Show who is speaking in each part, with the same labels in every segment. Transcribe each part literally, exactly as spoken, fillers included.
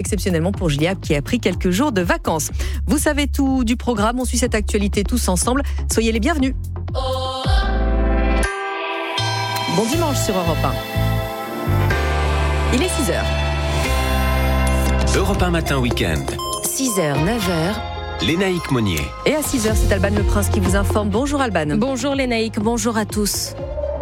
Speaker 1: exceptionnellement pour Julia qui a pris quelques jours de vacances. Vous savez tout du programme, on suit cette actualité tous ensemble. Soyez les bienvenus. Bon dimanche sur Europe un. Il est six heures.
Speaker 2: Europe un matin week-end.
Speaker 1: six heures, neuf heures.
Speaker 2: Lénaïque Monnier.
Speaker 1: Et à six heures, c'est Alban Le Prince qui vous informe. Bonjour Alban.
Speaker 3: Bonjour Lénaïque, bonjour à tous.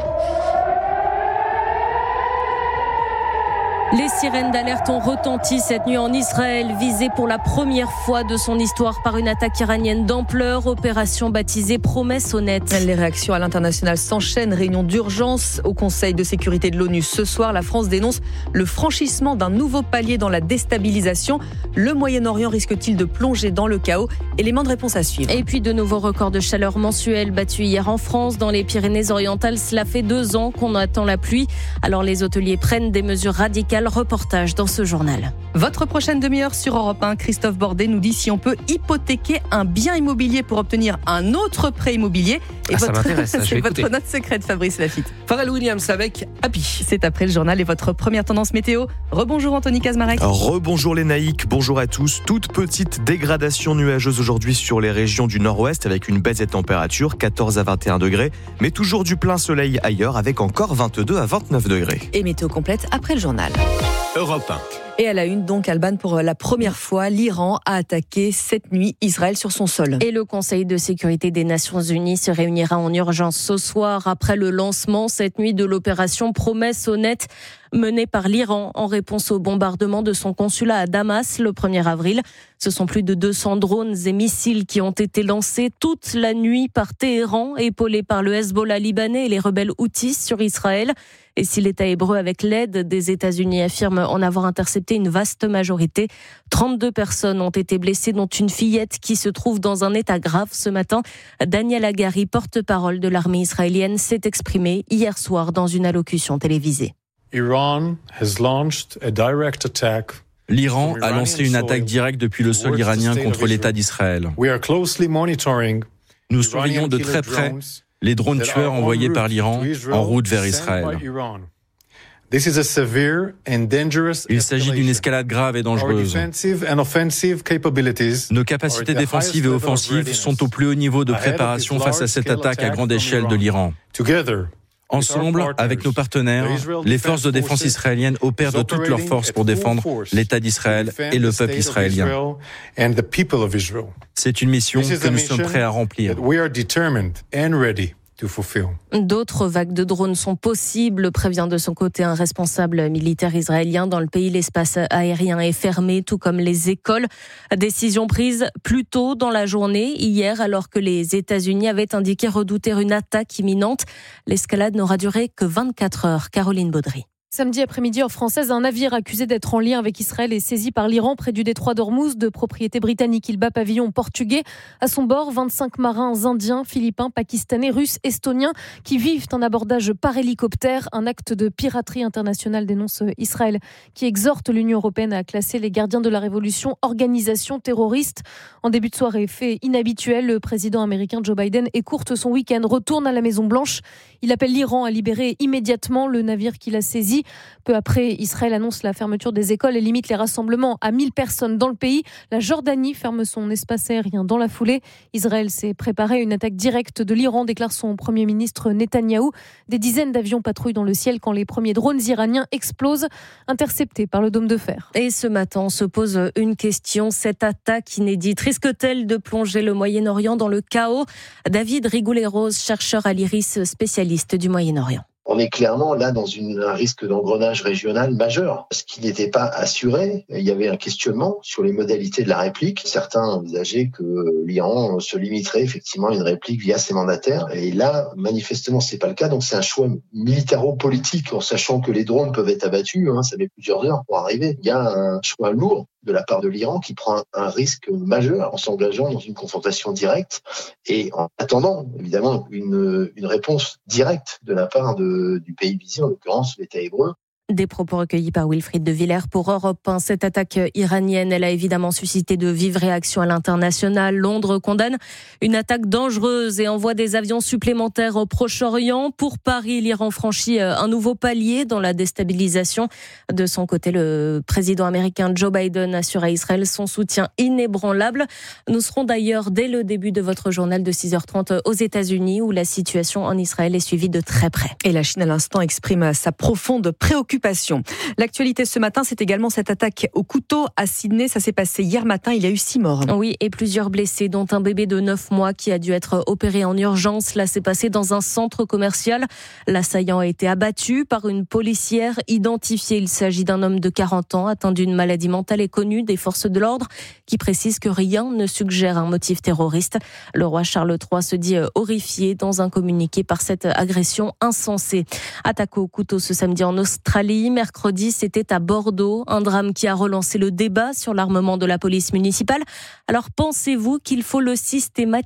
Speaker 3: Les sirènes d'alerte ont retenti cette nuit en Israël, visée pour la première fois de son histoire par une attaque iranienne d'ampleur, opération baptisée Promesse honnête.
Speaker 1: Les réactions à l'international s'enchaînent, réunion d'urgence au Conseil de sécurité de l'ONU. Ce soir, la France dénonce le franchissement d'un nouveau palier dans la déstabilisation. Le Moyen-Orient risque-t-il de plonger dans le chaos? Élément de réponse à suivre.
Speaker 3: Et puis de nouveaux records de chaleur mensuels battus hier en France. Dans les Pyrénées-Orientales, cela fait deux ans qu'on attend la pluie. Alors les hôteliers prennent des mesures radicales. Reportage dans ce journal.
Speaker 1: Votre prochaine demi-heure sur Europe un, Christophe Bordet nous dit si on peut hypothéquer un bien immobilier pour obtenir un autre prêt immobilier.
Speaker 4: Et ah, votre... ça m'intéresse, ça, je vais
Speaker 1: C'est votre
Speaker 4: écouter.
Speaker 1: note secrète, Fabrice Lafitte.
Speaker 4: Pharrell Williams avec Happy.
Speaker 1: C'est après le journal et votre première tendance météo. Rebonjour Anthony Kazmarek.
Speaker 5: Rebonjour les naïcs, bonjour à tous. Toute petite dégradation nuageuse aujourd'hui sur les régions du nord-ouest avec une baisse des températures, quatorze à vingt et un degrés. Mais toujours du plein soleil ailleurs avec encore vingt-deux à vingt-neuf degrés.
Speaker 1: Et météo complète après le journal.
Speaker 2: Europe un.
Speaker 1: Et à la une, donc, Alban, pour la première fois, l'Iran a attaqué cette nuit Israël sur son sol.
Speaker 3: Et le Conseil de sécurité des Nations Unies se réunira en urgence ce soir après le lancement cette nuit de l'opération Promesse honnête menée par l'Iran en réponse au bombardement de son consulat à Damas le premier avril. Ce sont plus de deux cents drones et missiles qui ont été lancés toute la nuit par Téhéran, épaulés par le Hezbollah libanais et les rebelles houthis sur Israël. Et si l'État hébreu, avec l'aide des États-Unis, affirme en avoir intercepté une vaste majorité, trente-deux personnes ont été blessées, dont une fillette qui se trouve dans un état grave ce matin. Daniel Hagari, porte-parole de l'armée israélienne, s'est exprimé hier soir dans une allocution télévisée.
Speaker 6: Iran has launched a direct attack.
Speaker 7: L'Iran a lancé une attaque directe depuis le sol iranien contre l'État d'Israël. Nous surveillons de très près les drones tueurs envoyés par l'Iran en route vers Israël. Il s'agit d'une escalade grave et dangereuse. Nos capacités défensives et offensives sont au plus haut niveau de préparation face à cette attaque à grande échelle de l'Iran. Ensemble, avec nos partenaires, les forces de défense israéliennes opèrent de toutes leurs forces pour défendre l'État d'Israël et le peuple israélien. C'est une mission que nous sommes prêts à remplir.
Speaker 3: D'autres vagues de drones sont possibles, prévient de son côté un responsable militaire israélien. Dans le pays, l'espace aérien est fermé, tout comme les écoles. Décision prise plus tôt dans la journée, hier, alors que les États-Unis avaient indiqué redouter une attaque imminente. L'escalade n'aura duré que vingt-quatre heures. Caroline Baudry.
Speaker 8: Samedi après-midi, heure française, un navire accusé d'être en lien avec Israël est saisi par l'Iran près du détroit d'Ormuz, de propriété britannique. Il bat pavillon portugais. À son bord, vingt-cinq marins indiens, philippins, pakistanais, russes, estoniens qui vivent un abordage par hélicoptère. Un acte de piraterie internationale, dénonce Israël, qui exhorte l'Union européenne à classer les gardiens de la révolution organisation terroriste. En début de soirée, fait inhabituel, le président américain Joe Biden écourte son week-end, retourne à la Maison-Blanche. Il appelle l'Iran à libérer immédiatement le navire qu'il a saisi. Peu après, Israël annonce la fermeture des écoles et limite les rassemblements à mille personnes dans le pays. La Jordanie ferme son espace aérien dans la foulée. Israël s'est préparé à une attaque directe de l'Iran, déclare son Premier ministre Netanyahou. Des dizaines d'avions patrouillent dans le ciel quand les premiers drones iraniens explosent, interceptés par le dôme de fer.
Speaker 3: Et ce matin, on se pose une question. Cette attaque inédite risque-t-elle de plonger le Moyen-Orient dans le chaos? David Rigoulet-Rose, chercheur à l'IRIS, spécialiste du Moyen-Orient.
Speaker 9: On est clairement là dans une, un risque d'engrenage régional majeur, parce qu'il n'était pas assuré. Il y avait un questionnement sur les modalités de la réplique. Certains envisageaient que l'Iran se limiterait effectivement à une réplique via ses mandataires. Et là, manifestement, c'est pas le cas. Donc c'est un choix militaro-politique, en sachant que les drones peuvent être abattus. Hein, ça met plusieurs heures pour arriver. Il y a un choix lourd de la part de l'Iran qui prend un risque majeur en s'engageant dans une confrontation directe et en attendant évidemment une, une réponse directe de la part de, du pays visé, en l'occurrence l'État hébreu.
Speaker 3: Des propos recueillis par Wilfried de Villers pour Europe un. Cette attaque iranienne, elle a évidemment suscité de vives réactions à l'international. Londres condamne une attaque dangereuse et envoie des avions supplémentaires au Proche-Orient. Pour Paris, l'Iran franchit un nouveau palier dans la déstabilisation. De son côté, le président américain Joe Biden assure à Israël son soutien inébranlable. Nous serons d'ailleurs dès le début de votre journal de six heures trente aux États-Unis où la situation en Israël est suivie de très près.
Speaker 1: Et la Chine à l'instant exprime sa profonde préoccupation. L'actualité ce matin, c'est également cette attaque au couteau à Sydney. Ça s'est passé hier matin. Il y a eu six morts.
Speaker 3: Oui, et plusieurs blessés, dont un bébé de neuf mois qui a dû être opéré en urgence. Cela s'est passé dans un centre commercial. L'assaillant a été abattu par une policière identifiée. Il s'agit d'un homme de quarante ans atteint d'une maladie mentale et connu des forces de l'ordre qui précise que rien ne suggère un motif terroriste. Le roi Charles trois se dit horrifié dans un communiqué par cette agression insensée. Attaque au couteau ce samedi en Australie. Mercredi, c'était à Bordeaux, un drame qui a relancé le débat sur l'armement de la police municipale. Alors, pensez-vous qu'il faut le systématiser ?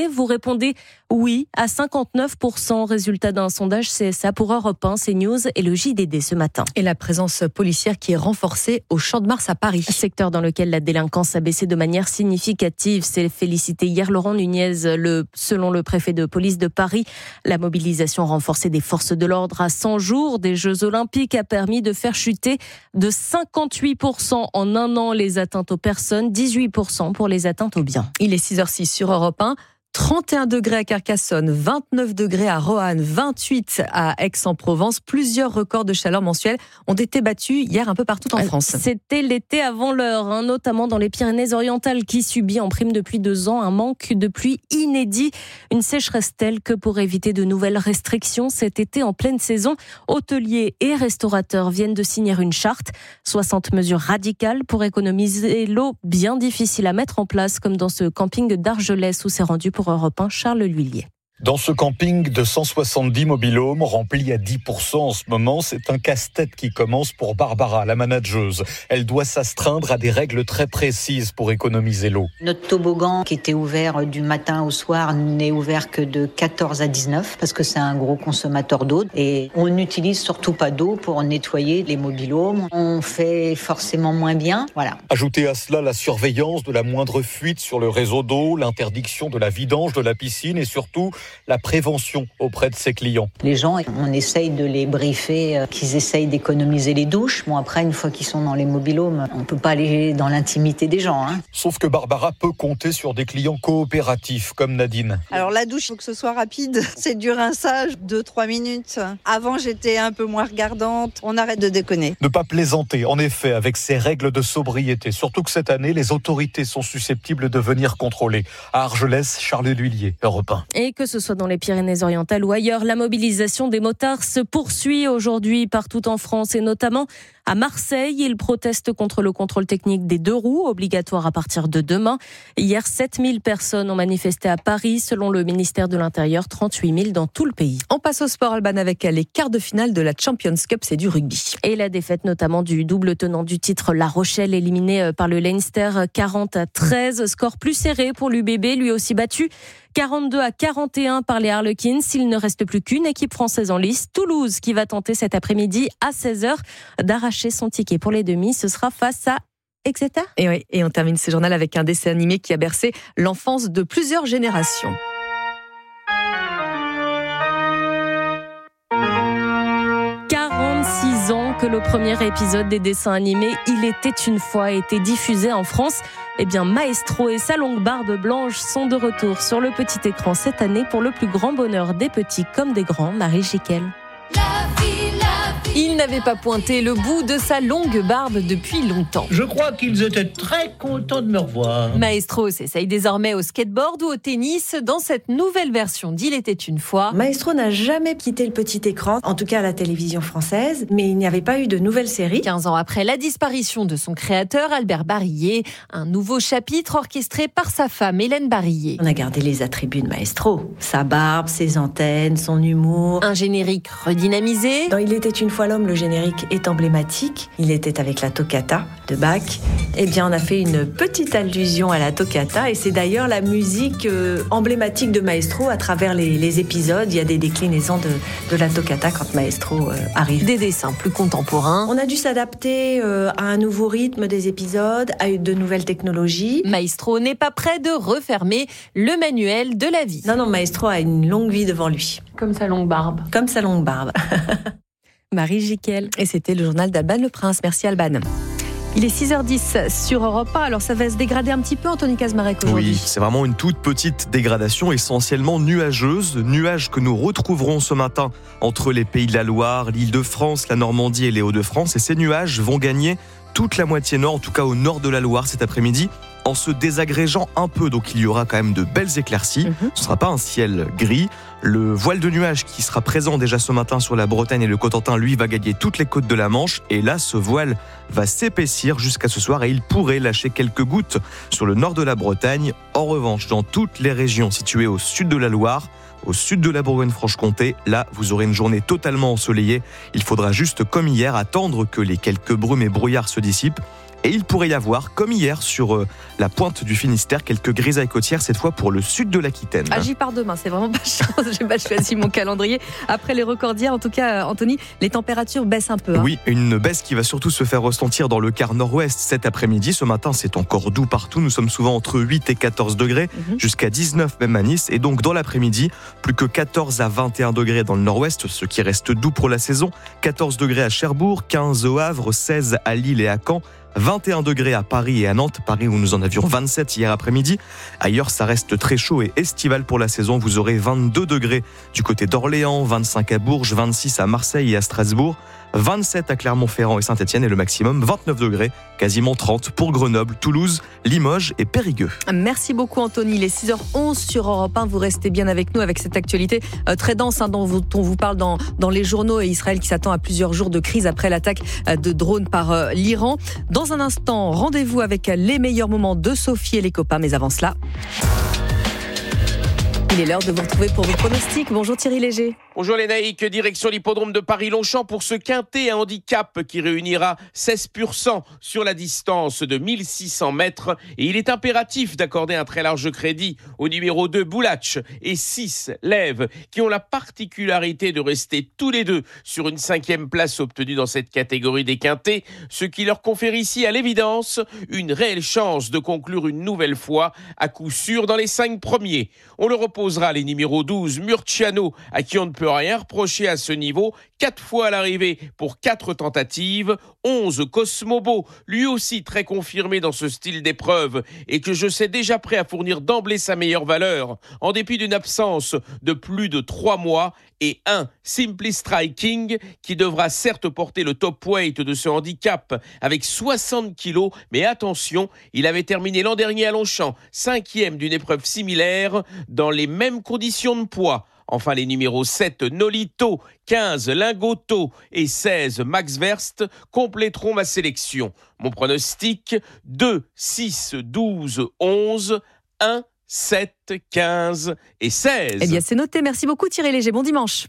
Speaker 3: Vous répondez oui à cinquante-neuf pour cent. Résultat d'un sondage C S A pour Europe un, CNews et le J D D ce matin.
Speaker 1: Et la présence policière qui est renforcée au Champ de Mars à Paris.
Speaker 3: Secteur dans lequel la délinquance a baissé de manière significative. C'est félicité hier Laurent Nunez, le, selon le préfet de police de Paris. La mobilisation renforcée des forces de l'ordre à cent jours des Jeux Olympiques a permis de faire chuter de cinquante-huit pour cent en un an les atteintes aux personnes, dix-huit pour cent pour les atteintes aux biens.
Speaker 1: Il est six heures six sur Europe un. trente et un degrés à Carcassonne, vingt-neuf degrés à Roanne, vingt-huit à Aix-en-Provence. Plusieurs records de chaleur mensuels ont été battus hier un peu partout en France.
Speaker 3: C'était l'été avant l'heure, hein, notamment dans les Pyrénées-Orientales qui subit en prime depuis deux ans un manque de pluie inédit. Une sécheresse telle que pour éviter de nouvelles restrictions cet été en pleine saison, hôteliers et restaurateurs viennent de signer une charte. soixante mesures radicales pour économiser l'eau, bien difficile à mettre en place, comme dans ce camping d'Argelès où s'est rendu pour Europe un, Charles L'Huillier.
Speaker 10: Dans ce camping de cent soixante-dix mobil-homes, rempli à dix pour cent en ce moment, c'est un casse-tête qui commence pour Barbara, la manageuse. Elle doit s'astreindre à des règles très précises pour économiser l'eau.
Speaker 11: Notre toboggan, qui était ouvert du matin au soir, n'est ouvert que de quatorze à dix-neuf, parce que c'est un gros consommateur d'eau. Et on n'utilise surtout pas d'eau pour nettoyer les mobil-homes. On fait forcément moins bien, voilà.
Speaker 10: Ajoutez à cela la surveillance de la moindre fuite sur le réseau d'eau, l'interdiction de la vidange de la piscine et surtout la prévention auprès de ses clients.
Speaker 11: Les gens, on essaye de les briefer, euh, qu'ils essayent d'économiser les douches. Bon, après, une fois qu'ils sont dans les mobil-homes, on ne peut pas aller dans l'intimité des gens. Hein.
Speaker 10: Sauf que Barbara peut compter sur des clients coopératifs, comme Nadine.
Speaker 12: Alors la douche, il faut que ce soit rapide. C'est du rinçage, deux à trois minutes. Avant, j'étais un peu moins regardante. On arrête de déconner.
Speaker 10: Ne pas plaisanter, en effet, avec ces règles de sobriété. Surtout que cette année, les autorités sont susceptibles de venir contrôler. À Argelès, Charles L'Huillier, Europe un.
Speaker 3: Et que ce soit dans les Pyrénées-Orientales ou ailleurs, la mobilisation des motards se poursuit aujourd'hui partout en France et notamment à Marseille. Ils protestent contre le contrôle technique des deux roues, obligatoire à partir de demain. Hier, sept mille personnes ont manifesté à Paris. Selon le ministère de l'Intérieur, trente-huit mille dans tout le pays.
Speaker 1: On passe au sport, Alban, avec les quarts de finale de la Champions Cup, c'est du rugby.
Speaker 3: Et la défaite notamment du double tenant du titre, La Rochelle, éliminé par le Leinster quarante à treize. Score plus serré pour l'U B B, lui aussi battu quarante-deux à quarante et un par les Harlequins. Il ne reste plus qu'une équipe française en lice, Toulouse, qui va tenter cet après-midi à seize heures d'arracher son ticket pour les demi. Ce sera face à Exeter.
Speaker 1: Et, oui, et on termine ce journal avec un dessin animé qui a bercé l'enfance de plusieurs générations.
Speaker 3: quarante-six ans que le premier épisode des dessins animés Il était une fois a été diffusé en France. Eh bien, Maestro et sa longue barbe blanche sont de retour sur le petit écran cette année pour le plus grand bonheur des petits comme des grands. Marie Jiquel.
Speaker 13: Il n'avait pas pointé le bout de sa longue barbe depuis longtemps.
Speaker 14: Je crois qu'ils étaient très contents de me revoir.
Speaker 13: Maestro s'essaye désormais au skateboard ou au tennis dans cette nouvelle version d'Il était une fois.
Speaker 15: Maestro n'a jamais quitté le petit écran, en tout cas à la télévision française, mais il n'y avait pas eu de nouvelle série.
Speaker 13: quinze ans après la disparition de son créateur, Albert Barillet, un nouveau chapitre orchestré par sa femme, Hélène Barillet.
Speaker 15: On a gardé les attributs de Maestro. Sa barbe, ses antennes, son humour.
Speaker 13: Un générique redynamisé.
Speaker 15: Dans Il était une fois l'homme, comme le générique est emblématique, il était avec la toccata de Bach, eh bien on a fait une petite allusion à la toccata et c'est d'ailleurs la musique euh, emblématique de Maestro à travers les, les épisodes. Il y a des déclinaisons de, de la toccata quand Maestro euh, arrive.
Speaker 13: Des dessins plus contemporains.
Speaker 15: On a dû s'adapter euh, à un nouveau rythme des épisodes, à de nouvelles technologies.
Speaker 13: Maestro n'est pas prêt de refermer le manuel de la vie.
Speaker 15: Non, non, Maestro a une longue vie devant lui.
Speaker 8: Comme sa longue barbe.
Speaker 15: Comme sa longue barbe.
Speaker 1: Marie Jiquel. Et c'était le journal d'Alban Le Prince. Merci Alban. Il est six heures dix sur Europe un, alors ça va se dégrader un petit peu, Anthony Kazmarek, aujourd'hui.
Speaker 5: Oui, c'est vraiment une toute petite dégradation, essentiellement nuageuse. Nuages que nous retrouverons ce matin entre les Pays de la Loire, l'Île-de-France, la Normandie et les Hauts-de-France. Et ces nuages vont gagner toute la moitié nord, en tout cas au nord de la Loire cet après-midi, en se désagrégeant un peu. Donc il y aura quand même de belles éclaircies. Mm-hmm. Ce ne sera pas un ciel gris. Le voile de nuages qui sera présent déjà ce matin sur la Bretagne et le Cotentin, lui, va gagner toutes les côtes de la Manche. Et là, ce voile va s'épaissir jusqu'à ce soir et il pourrait lâcher quelques gouttes sur le nord de la Bretagne. En revanche, dans toutes les régions situées au sud de la Loire, au sud de la Bourgogne-Franche-Comté, là, vous aurez une journée totalement ensoleillée. Il faudra juste, comme hier, attendre que les quelques brumes et brouillards se dissipent. Et il pourrait y avoir, comme hier, sur euh, la pointe du Finistère, quelques grisailles côtières, cette fois pour le sud de l'Aquitaine.
Speaker 1: Ah, j'y pars demain, c'est vraiment pas chance, j'ai pas choisi mon calendrier. Après les records d'hier, en tout cas, Anthony, les températures baissent un peu. Hein.
Speaker 5: Oui, une baisse qui va surtout se faire ressentir dans le quart nord-ouest cet après-midi. Ce matin, c'est encore doux partout. Nous sommes souvent entre huit et quatorze degrés, mm-hmm. jusqu'à dix-neuf même à Nice. Et donc, dans l'après-midi, plus que quatorze à vingt et un degrés dans le nord-ouest, ce qui reste doux pour la saison. quatorze degrés à Cherbourg, quinze au Havre, seize à Lille et à Caen. vingt et un degrés à Paris et à Nantes, Paris où nous en avions vingt-sept hier après-midi. Ailleurs, ça reste très chaud et estival pour la saison. Vous aurez vingt-deux degrés du côté d'Orléans, vingt-cinq à Bourges, vingt-six à Marseille et à Strasbourg, vingt-sept à Clermont-Ferrand et Saint-Etienne et le maximum vingt-neuf degrés, quasiment trente pour Grenoble, Toulouse, Limoges et Périgueux.
Speaker 1: Merci beaucoup Anthony, il est six heures onze sur Europe un, vous restez bien avec nous avec cette actualité euh, très dense hein, dont, vous, dont on vous parle dans, dans les journaux et Israël qui s'attend à plusieurs jours de crise après l'attaque euh, de drones par euh, l'Iran. Dans un instant, rendez-vous avec les meilleurs moments de Sophie et les copains, mais avant cela... Il est l'heure de vous retrouver pour vos pronostics. Bonjour Thierry Léger.
Speaker 16: Bonjour les naïcs, direction l'hippodrome de Paris-Longchamp pour ce quintet à handicap qui réunira seize pur sang sur la distance de mille six cents mètres. Et il est impératif d'accorder un très large crédit au numéro deux Boulatch et six Lève qui ont la particularité de rester tous les deux sur une cinquième place obtenue dans cette catégorie des quintets, ce qui leur confère ici à l'évidence une réelle chance de conclure une nouvelle fois à coup sûr dans les cinq premiers. On le reposera les numéros douze Murciano à qui on ne peut rien reprocher à ce niveau, quatre fois à l'arrivée pour quatre tentatives, onze Cosmobo, lui aussi très confirmé dans ce style d'épreuve et que je sais déjà prêt à fournir d'emblée sa meilleure valeur, en dépit d'une absence de plus de trois mois, et un Simply Striking qui devra certes porter le top weight de ce handicap avec soixante kilos, mais attention, il avait terminé l'an dernier à Longchamp, cinquième d'une épreuve similaire dans les mêmes conditions de poids. Enfin, les numéros sept Nolito, quinze Lingoto et seize Max Verst compléteront ma sélection. Mon pronostic, deux, six, douze, onze, un, sept, quinze et seize.
Speaker 1: Eh bien, c'est noté. Merci beaucoup Thierry Léger. Bon dimanche.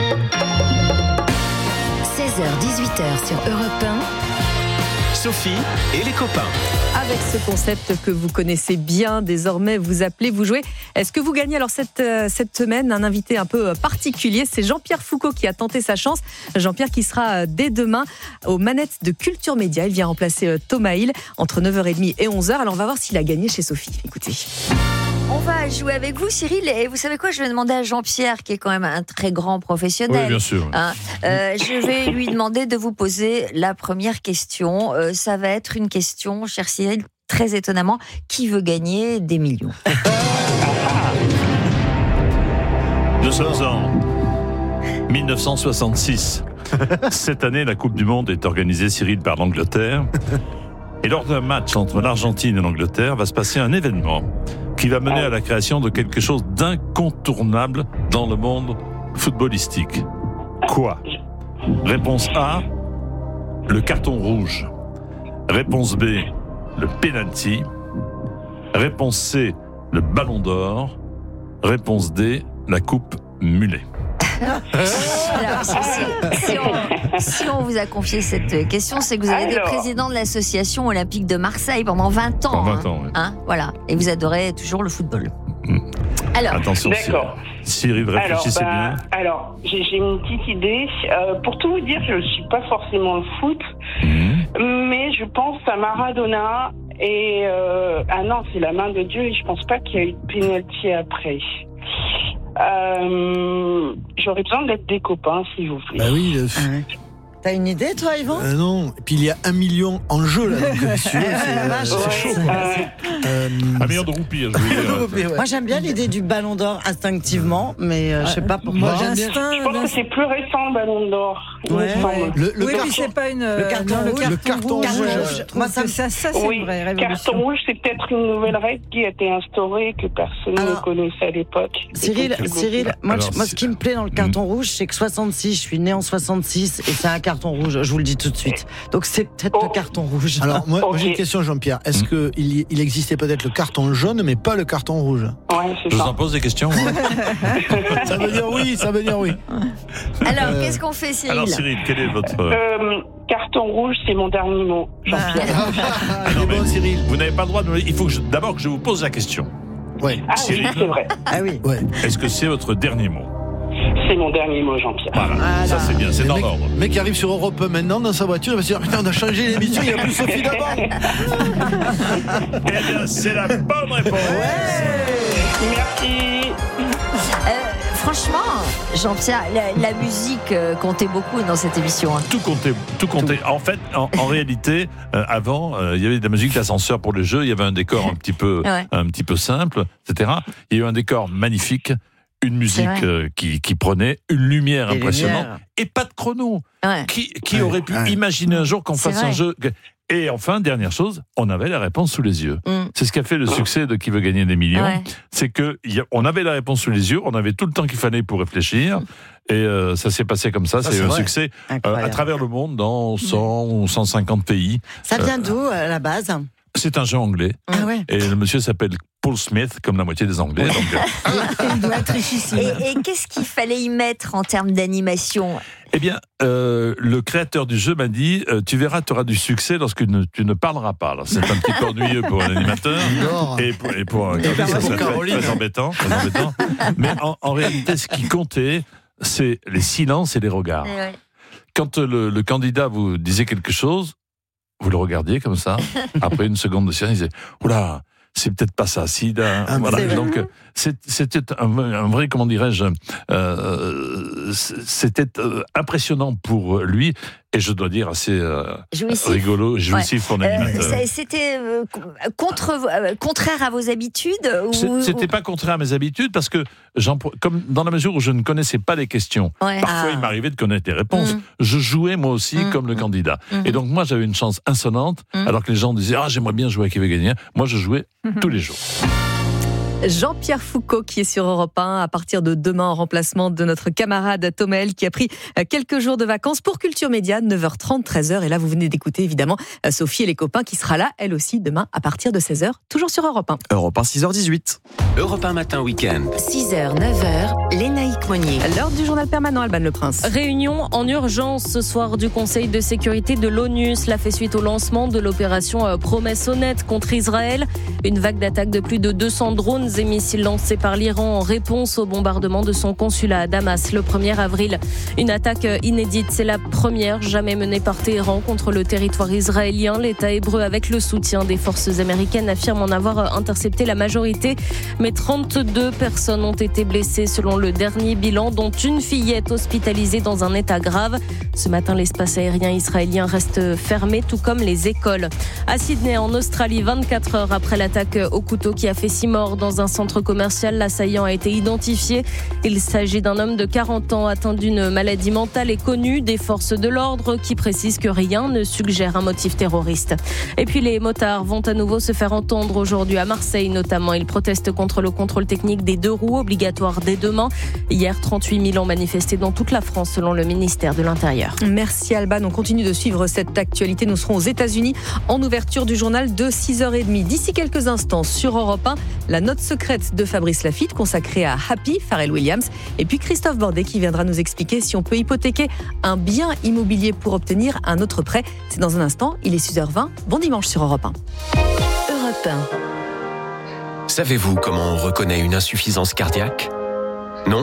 Speaker 17: seize heures dix-huit heures sur Europe un.
Speaker 2: Sophie et les copains.
Speaker 1: Avec ce concept que vous connaissez bien désormais, vous appelez, vous jouez. Est-ce que vous gagnez alors cette, euh, cette semaine un invité un peu particulier? C'est Jean-Pierre Foucault qui a tenté sa chance. Jean-Pierre qui sera dès demain aux manettes de Culture Média. Il vient remplacer euh, Thomas Hill entre neuf heures trente et onze heures. Alors on va voir s'il a gagné chez Sophie. Écoutez.
Speaker 18: On va jouer avec vous, Cyril. Et vous savez quoi, je vais demander à Jean-Pierre, qui est quand même un très grand professionnel.
Speaker 19: Oui, bien sûr.
Speaker 18: Hein, euh, je vais lui demander de vous poser la première question. Euh, ça va être une question, cher Cyril, très étonnamment, qui veut gagner des millions?
Speaker 19: Nous sommes en dix-neuf cent soixante-six. Cette année, la Coupe du Monde est organisée, Cyril, par l'Angleterre. Et lors d'un match entre l'Argentine et l'Angleterre, va se passer un événement qui va mener à la création de quelque chose d'incontournable dans le monde footballistique. Quoi? Réponse A, le carton rouge. Réponse B, le penalty. Réponse C, le ballon d'or. Réponse D, la coupe mulet.
Speaker 18: Alors, si, si- si on, si on vous a confié cette question, c'est que vous avez été
Speaker 20: Alors.
Speaker 18: président de l'association olympique de Marseille pendant vingt ans.
Speaker 19: Pendant vingt ans,
Speaker 18: hein,
Speaker 19: oui.
Speaker 18: hein, voilà. Et vous adorez toujours le football. Alors,
Speaker 19: Attention,
Speaker 20: D'accord.
Speaker 19: Cyril,
Speaker 20: Alors,
Speaker 19: réfléchissez
Speaker 20: bah,
Speaker 19: bien.
Speaker 20: alors j'ai j'ai une petite idée. Euh, pour tout vous dire, je ne suis pas forcément le foot, mais je pense à Maradona et euh, ah non, c'est la main de Dieu et je pense pas qu'il y a eu de pénalty après. Euh, J'aurais besoin d'être des copains, s'il vous plaît.
Speaker 21: Bah oui. Le...
Speaker 22: T'as une idée, toi, Yvan?
Speaker 21: Euh, non. Et puis il y a un million en jeu là. Donc, euh, si tu veux, c'est, euh,
Speaker 22: vache,
Speaker 21: c'est
Speaker 22: ouais.
Speaker 21: chaud. Euh,
Speaker 19: Un million de roupies, je veux dire.
Speaker 22: Moi, j'aime bien l'idée du ballon d'or instinctivement, mais euh, je sais pas pourquoi.
Speaker 20: Moi, j'aime bien. Je pense que c'est plus récent, le ballon d'or. il
Speaker 22: Ouais.
Speaker 20: me semble.
Speaker 21: Le, le
Speaker 22: Oui,
Speaker 21: carton,
Speaker 22: mais c'est pas une.
Speaker 21: le carton,
Speaker 22: non, le
Speaker 21: rouge,
Speaker 22: carton
Speaker 21: le carton
Speaker 22: rouge.
Speaker 21: rouge.
Speaker 22: je trouve Moi, ça, que ça, ça c'est
Speaker 20: Oui,
Speaker 22: une vraie révolution.
Speaker 20: carton rouge, c'est peut-être une nouvelle règle qui a été instaurée et que personne ne connaissait à l'époque.
Speaker 22: Cyril, Cyril, moi,
Speaker 19: Alors,
Speaker 22: je- moi, ce qui me plaît dans le carton rouge, c'est que soixante-six, je suis né en soixante-six et c'est un carton rouge, je vous le dis tout de suite. Donc c'est peut-être
Speaker 20: Oh.
Speaker 22: le carton rouge.
Speaker 21: Alors moi, moi, j'ai une
Speaker 20: Ok.
Speaker 21: question, Jean-Pierre. Est-ce que il, y- il existait peut-être le carton jaune, mais pas le carton rouge?
Speaker 20: Ouais, c'est
Speaker 19: Je vous
Speaker 20: ça.
Speaker 19: en pose des questions. hein.
Speaker 21: Ça veut dire oui, ça veut dire oui.
Speaker 18: alors
Speaker 21: Euh,
Speaker 18: qu'est-ce qu'on fait, Cyril?
Speaker 19: Alors, Cyril, quel est votre.
Speaker 20: Euh, carton rouge, c'est mon dernier mot. Jean-Pierre.
Speaker 21: Ah,
Speaker 19: Non,
Speaker 21: c'est
Speaker 19: mais
Speaker 21: bon, Cyril.
Speaker 19: Vous n'avez pas le droit de me. Il faut que je- d'abord que je vous pose la question.
Speaker 21: Ouais.
Speaker 20: Ah oui,
Speaker 19: Cyril.
Speaker 20: c'est vrai.
Speaker 22: Ah oui.
Speaker 21: Ouais.
Speaker 19: Est-ce que c'est votre dernier mot?
Speaker 20: C'est mon dernier mot, Jean-Pierre.
Speaker 19: Voilà, ça c'est bien, c'est
Speaker 21: Le
Speaker 19: dans
Speaker 21: mec,
Speaker 19: l'ordre.
Speaker 21: le mec qui arrive sur Europe un maintenant dans sa voiture, il va se dire putain, on a changé l'émission, il n'y a plus Sophie d'avant.
Speaker 19: Eh bien, c'est la bonne réponse.
Speaker 20: Merci.
Speaker 18: Euh, franchement, Jean-Pierre, la, la musique euh, comptait beaucoup dans cette émission. hein.
Speaker 19: Tout comptait, tout comptait. En fait, en, en réalité, euh, avant, euh, il y avait de la musique d'ascenseur pour le jeu. Il y avait un décor un petit peu,
Speaker 18: Ouais.
Speaker 19: un petit peu simple, et cetera. Il y a eu un décor magnifique, une musique
Speaker 18: vrai.
Speaker 19: euh, qui, qui prenait, une lumière
Speaker 22: Des
Speaker 19: impressionnante,
Speaker 22: lumières.
Speaker 19: et pas de chrono.
Speaker 18: Ouais.
Speaker 19: Qui, qui
Speaker 21: Ouais,
Speaker 19: aurait pu
Speaker 21: ouais.
Speaker 19: imaginer un jour qu'on
Speaker 18: C'est
Speaker 19: fasse un
Speaker 18: vrai.
Speaker 19: jeu que- Et enfin, dernière chose, on avait la réponse sous les yeux.
Speaker 18: Mm.
Speaker 19: C'est ce qui a fait le succès de Qui veut gagner des millions.
Speaker 18: Ouais.
Speaker 19: C'est que il y a- on avait la réponse sous les yeux, on avait tout le temps qu'il fallait pour réfléchir, et euh, ça s'est passé comme ça.
Speaker 21: Ça,
Speaker 19: c'est
Speaker 21: c'est
Speaker 19: un
Speaker 21: vrai.
Speaker 19: succès euh, à
Speaker 22: Incroyable.
Speaker 19: travers le monde, dans cent ou cent cinquante pays.
Speaker 22: Ça vient d'où à la base?
Speaker 19: C'est un jeu anglais,
Speaker 22: Ah ouais.
Speaker 19: et le monsieur s'appelle Paul Smith, comme la moitié des Anglais. Donc, euh,
Speaker 22: Il doit être richissime.
Speaker 18: Et, et qu'est-ce qu'il fallait y mettre en termes d'animation?
Speaker 19: eh bien, euh, le créateur du jeu m'a dit euh, tu verras, tu auras du succès lorsque ne- tu ne parleras pas. Alors, c'est un petit peu ennuyeux pour un animateur.
Speaker 21: Non.
Speaker 19: Et pour, et pour un
Speaker 21: Et
Speaker 19: candidat,
Speaker 21: pour
Speaker 19: ça peut être
Speaker 21: Caroline.
Speaker 19: très embêtant, très embêtant. Mais en, en réalité, ce qui comptait, c'est les silences et les regards.
Speaker 18: Eh ouais.
Speaker 19: Quand euh, le, le candidat vous disait quelque chose, vous le regardiez comme ça. Après une seconde de silence, il disait oula, c'est peut-être pas ça. Si, là,
Speaker 21: Ah,
Speaker 19: voilà.
Speaker 21: c'est vrai.
Speaker 19: Donc, euh, c'est- c'était un, un vrai, comment dirais-je, euh, c'était euh, impressionnant pour lui, et je dois dire assez euh,
Speaker 18: Jouissif.
Speaker 19: rigolo, jouissif pour
Speaker 18: Euh,
Speaker 19: l'animateur.
Speaker 18: ça- C'était euh, contre, euh, contraire à vos habitudes ou-
Speaker 19: C'est- C'était
Speaker 18: ou-
Speaker 19: pas contraire à mes habitudes parce que, j'en pro- comme dans la mesure où je ne connaissais pas les questions,
Speaker 18: Ouais.
Speaker 19: parfois
Speaker 18: Ah.
Speaker 19: il m'arrivait de connaître les réponses.
Speaker 18: Mm.
Speaker 19: Je jouais moi aussi
Speaker 18: Mm.
Speaker 19: comme le candidat.
Speaker 18: Mm.
Speaker 19: Et donc moi j'avais une chance insolente,
Speaker 18: Mm.
Speaker 19: alors que les gens disaient ah j'aimerais bien jouer à Qui veut gagner. Moi je jouais tous les jours.
Speaker 1: Jean-Pierre Foucault qui est sur Europe un à partir de demain en remplacement de notre camarade Thomael qui a pris quelques jours de vacances pour Culture Média, neuf heures trente, treize heures. Et là, vous venez d'écouter évidemment Sophie et les copains qui sera là, elle aussi, demain à partir de seize heures, toujours sur Europe un.
Speaker 5: Europe un, six heures dix-huit.
Speaker 2: Europe un matin week-end.
Speaker 17: six heures, neuf heures, Lénaïque Monnier.
Speaker 1: L'heure du journal permanent, Alban Le Prince.
Speaker 3: Réunion en urgence ce soir du Conseil de sécurité de l'ONU. Cela fait suite au lancement de l'opération euh, Promesse honnête contre Israël. Une vague d'attaques de plus de deux cents drones et missiles lancés par l'Iran en réponse au bombardement de son consulat à Damas le premier avril. Une attaque inédite, c'est la première jamais menée par Téhéran contre le territoire israélien. L'État hébreu, avec le soutien des forces américaines, affirme en avoir intercepté la majorité. Mais trente-deux personnes ont été blessées selon le dernier bilan, dont une fillette hospitalisée dans un état grave. Ce matin, l'espace aérien israélien reste fermé, tout comme les écoles. À Sydney, en Australie, vingt-quatre heures après l'attaque au couteau qui a fait six morts dans un centre commercial, l'assaillant a été identifié. Il s'agit d'un homme de quarante ans atteint d'une maladie mentale et connu des forces de l'ordre qui précisent que rien ne suggère un motif terroriste. Et puis les motards vont à nouveau se faire entendre aujourd'hui à Marseille notamment. Ils protestent contre le contrôle technique des deux roues obligatoire dès demain. Hier, trente-huit mille ont manifesté dans toute la France selon le ministère de l'Intérieur.
Speaker 1: Merci Alban, on continue de suivre cette actualité. Nous serons aux États-Unis en ouverture du journal de six heures trente. D'ici quelques instants sur Europe un, la note secrète de Fabrice Lafitte consacrée à Happy, Pharrell Williams. Et puis Christophe Bordet qui viendra nous expliquer si on peut hypothéquer un bien immobilier pour obtenir un autre prêt. C'est dans un instant, il est six heures vingt. Bon dimanche sur Europe un.
Speaker 17: Europe un.
Speaker 2: Savez-vous comment on reconnaît une insuffisance cardiaque ? Non ?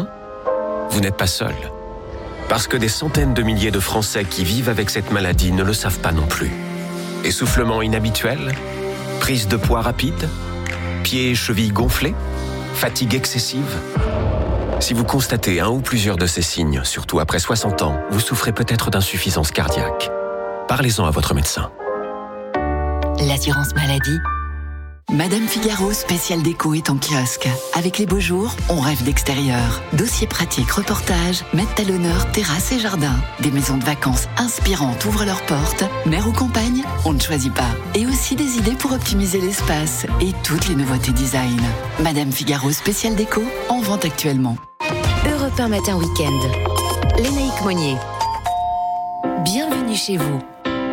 Speaker 2: Vous n'êtes pas seul. Parce que des centaines de milliers de Français qui vivent avec cette maladie ne le savent pas non plus. Essoufflement inhabituel ? Prise de poids rapide ? Pieds et chevilles gonflés ? Fatigue excessive ? Si vous constatez un ou plusieurs de ces signes, surtout après soixante ans, vous souffrez peut-être d'insuffisance cardiaque. Parlez-en à votre médecin.
Speaker 4: L'assurance maladie. Madame Figaro, spéciale déco, est en kiosque. Avec les beaux jours, on rêve d'extérieur. Dossiers pratiques, reportages, mettent à l'honneur terrasse et jardin. Des maisons de vacances inspirantes ouvrent leurs portes. Mère ou campagne, on ne choisit pas. Et aussi des idées pour optimiser l'espace et toutes les nouveautés design. Madame Figaro, spéciale déco, en vente actuellement.
Speaker 17: Europe un matin week-end. Lénaïque Monnier. Bienvenue chez vous.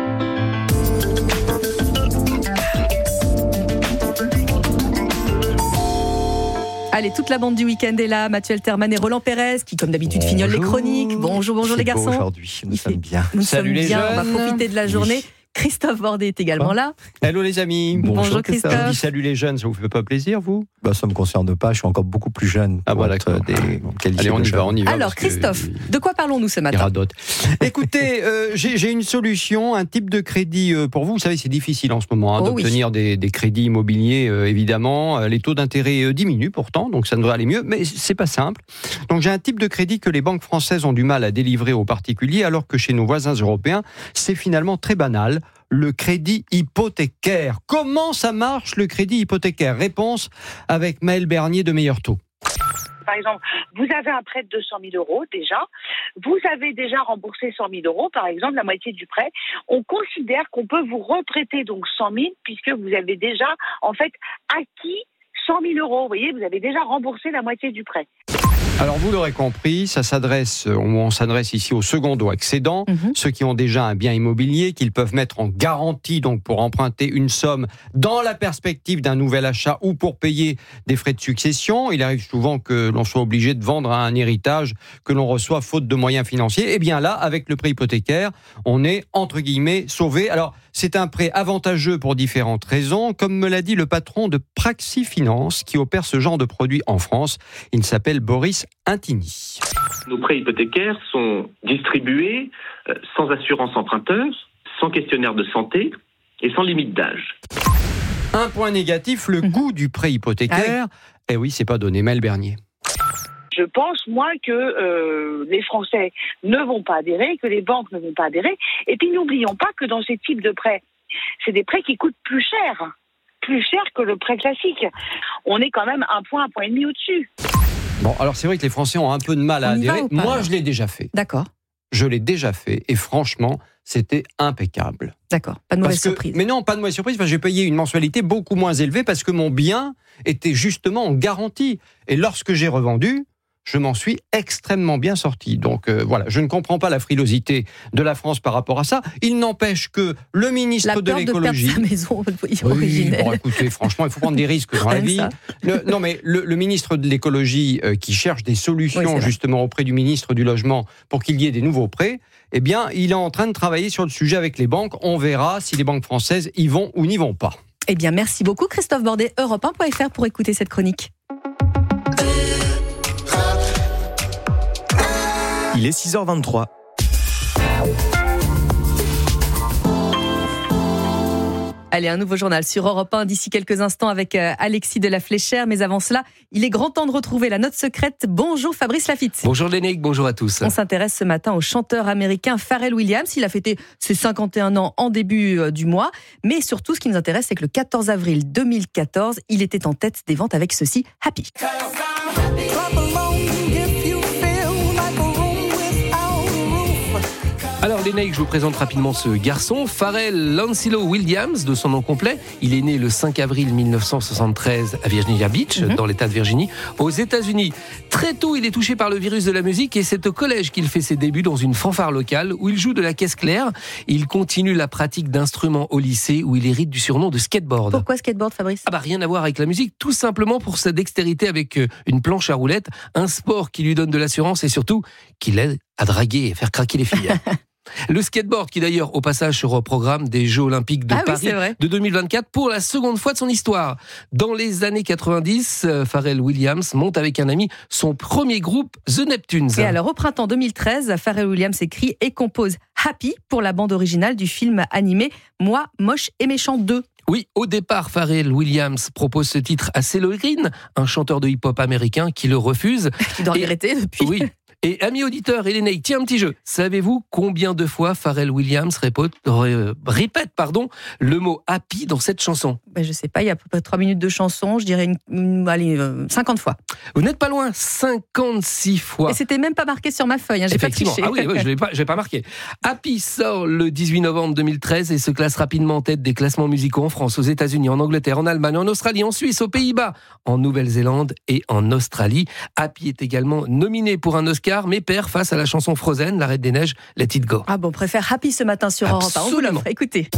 Speaker 1: Allez, toute la bande du week-end est là. Mathieu Alterman et Roland Pérez, qui, comme d'habitude, fignolent les chroniques. Bonjour, bonjour les garçons.
Speaker 6: Aujourd'hui, nous
Speaker 1: Il
Speaker 6: sommes
Speaker 1: fait...
Speaker 6: bien.
Speaker 1: Nous
Speaker 6: Salut
Speaker 1: sommes
Speaker 6: les
Speaker 1: bien.
Speaker 6: jeunes.
Speaker 1: On va profiter de la journée.
Speaker 6: Oui.
Speaker 1: Christophe Bordet est également là.
Speaker 6: Hello les amis.
Speaker 1: Bonjour, Bonjour Christophe.
Speaker 6: Je vous dis salut les jeunes, ça vous fait pas plaisir vous ? Bah ça me concerne pas, je suis encore beaucoup plus jeune. Ah bah d'accord. Des Allez on y va, on y va.
Speaker 1: Alors Christophe, que... de quoi parlons-nous ce matin ?
Speaker 6: Écoutez, euh, j'ai, j'ai une solution, un type de crédit euh, pour vous. Vous savez c'est difficile en ce moment hein, oh, d'obtenir oui. des, des crédits immobiliers euh, évidemment. Les taux d'intérêt euh, diminuent pourtant, donc ça devrait aller mieux, mais c'est pas simple. Donc j'ai un type de crédit que les banques françaises ont du mal à délivrer aux particuliers, alors que chez nos voisins européens, c'est finalement très banal. Le crédit hypothécaire. Comment ça marche le crédit hypothécaire ? Réponse avec Maëlle Bernier de Meilleur Taux.
Speaker 23: Par exemple, vous avez un prêt de deux cent mille euros déjà, vous avez déjà remboursé cent mille euros, par exemple, la moitié du prêt. On considère qu'on peut vous reprêter donc cent mille puisque vous avez déjà en fait acquis cent mille euros. Vous voyez, vous avez déjà remboursé la moitié du prêt.
Speaker 6: Alors vous l'aurez compris, ça s'adresse, on s'adresse ici aux secondo-accédants, mmh. ceux qui ont déjà un bien immobilier qu'ils peuvent mettre en garantie donc pour emprunter une somme dans la perspective d'un nouvel achat ou pour payer des frais de succession. Il arrive souvent que l'on soit obligé de vendre un héritage que l'on reçoit faute de moyens financiers. Et bien là, avec le prêt hypothécaire, on est entre guillemets sauvé. Alors c'est un prêt avantageux pour différentes raisons, comme me l'a dit le patron de Praxi Finance qui opère ce genre de produit en France. Il s'appelle Boris Intini.
Speaker 24: Nos prêts hypothécaires sont distribués sans assurance emprunteur, sans questionnaire de santé et sans limite d'âge.
Speaker 6: Un point négatif, le mmh. coût du prêt hypothécaire. Ah oui. Eh oui, c'est pas donné. Maëlle Bernier.
Speaker 23: Je pense, moi, que euh, les Français ne vont pas adhérer, que les banques ne vont pas adhérer. Et puis, n'oublions pas que dans ces types de prêts, c'est des prêts qui coûtent plus cher, plus cher que le prêt classique. On est quand même un point, un point et demi au-dessus.
Speaker 6: Bon, alors c'est vrai que les Français ont un peu de mal à adhérer. Moi, je l'ai déjà fait.
Speaker 1: D'accord.
Speaker 6: Je l'ai déjà fait et franchement, c'était impeccable.
Speaker 1: D'accord, pas de mauvaise
Speaker 6: que,
Speaker 1: surprise.
Speaker 6: Mais non, pas de mauvaise surprise, parce que j'ai payé une mensualité beaucoup moins élevée parce que mon bien était justement en garantie. Et lorsque j'ai revendu, je m'en suis extrêmement bien sorti. Donc euh, voilà, je ne comprends pas la frilosité de la France par rapport à ça. Il n'empêche que le ministre
Speaker 1: la
Speaker 6: de l'écologie...
Speaker 1: La peur de perdre sa maison
Speaker 6: oui,
Speaker 1: originelle.
Speaker 6: Bon, écoutez, franchement, il faut prendre des risques dans la vie. Le, non, mais le, le ministre de l'écologie euh, qui cherche des solutions oui, justement auprès du ministre du logement pour qu'il y ait des nouveaux prêts, eh bien, il est en train de travailler sur le sujet avec les banques. On verra si les banques françaises y vont ou n'y vont pas.
Speaker 1: Eh bien, merci beaucoup Christophe Bordet, Europe un point F R pour écouter cette chronique.
Speaker 5: Il est six heures vingt-trois.
Speaker 1: Allez, un nouveau journal sur Europe un d'ici quelques instants avec Alexis de la Fléchère. Mais avant cela, il est grand temps de retrouver la note secrète. Bonjour Fabrice Lafitte.
Speaker 25: Bonjour Lénaïque, bonjour à tous.
Speaker 1: On s'intéresse ce matin au chanteur américain Pharrell Williams. Il a fêté ses cinquante et un ans en début du mois. Mais surtout, ce qui nous intéresse, c'est que le quatorze avril deux mille quatorze, il était en tête des ventes avec ceci, Happy.
Speaker 25: Alors
Speaker 7: Lénaïque, je vous présente rapidement ce garçon, Pharrell Lancelo Williams, de son nom complet. Il est né le cinq avril mille neuf cent soixante-treize à Virginia Beach, mm-hmm. dans l'État de Virginie, aux États-Unis. Très tôt, il est touché par le virus de la musique et c'est au collège qu'il fait ses débuts dans une fanfare locale où il joue de la caisse claire. Il continue la pratique d'instruments au lycée où il hérite du surnom de skateboard.
Speaker 1: Pourquoi skateboard, Fabrice ?
Speaker 7: Ah bah rien à voir avec la musique, tout simplement pour sa dextérité avec une planche à roulettes, un sport qui lui donne de l'assurance et surtout qui l'aide à draguer et faire craquer les filles. Le skateboard qui d'ailleurs au passage sera au programme des Jeux Olympiques de
Speaker 1: ah
Speaker 7: Paris
Speaker 1: oui,
Speaker 7: de deux mille vingt-quatre pour la seconde fois de son histoire. Dans les années quatre-vingt-dix, Pharrell Williams monte avec un ami son premier groupe The Neptunes.
Speaker 1: Et alors au printemps deux mille treize, Pharrell Williams écrit et compose Happy pour la bande originale du film animé Moi, Moche et Méchant deux.
Speaker 7: Oui, au départ, Pharrell Williams propose ce titre à CeeLo Green, un chanteur de hip-hop américain qui le refuse.
Speaker 1: Qui doit regretter depuis.
Speaker 7: Oui. Et amis auditeurs, Lénaïque, tiens un petit jeu. Savez-vous combien de fois Pharrell Williams répète, euh, répète pardon, le mot happy dans cette chanson ?
Speaker 1: Ben, je sais pas, il y a à peu près trois minutes de chanson, je dirais une, une, allez, euh, cinquante fois.
Speaker 7: Vous n'êtes pas loin, cinquante-six fois.
Speaker 1: Et c'était même pas marqué sur ma feuille, hein, j'ai
Speaker 7: Effectivement.
Speaker 1: pas triché.
Speaker 7: Ah oui, oui je l'ai pas, je l'ai pas marqué. Happy sort le dix-huit novembre deux mille treize et se classe rapidement en tête des classements musicaux en France, aux États-Unis, en Angleterre, en Allemagne, en Australie, en Suisse, aux Pays-Bas, en Nouvelle-Zélande et en Australie. Happy est également nominé pour un Oscar, mais perd face à la chanson Frozen, La Reine des Neiges, Let It Go.
Speaker 1: Ah bon, on préfère Happy ce matin sur Europe un. On vous l'offre, écoutez.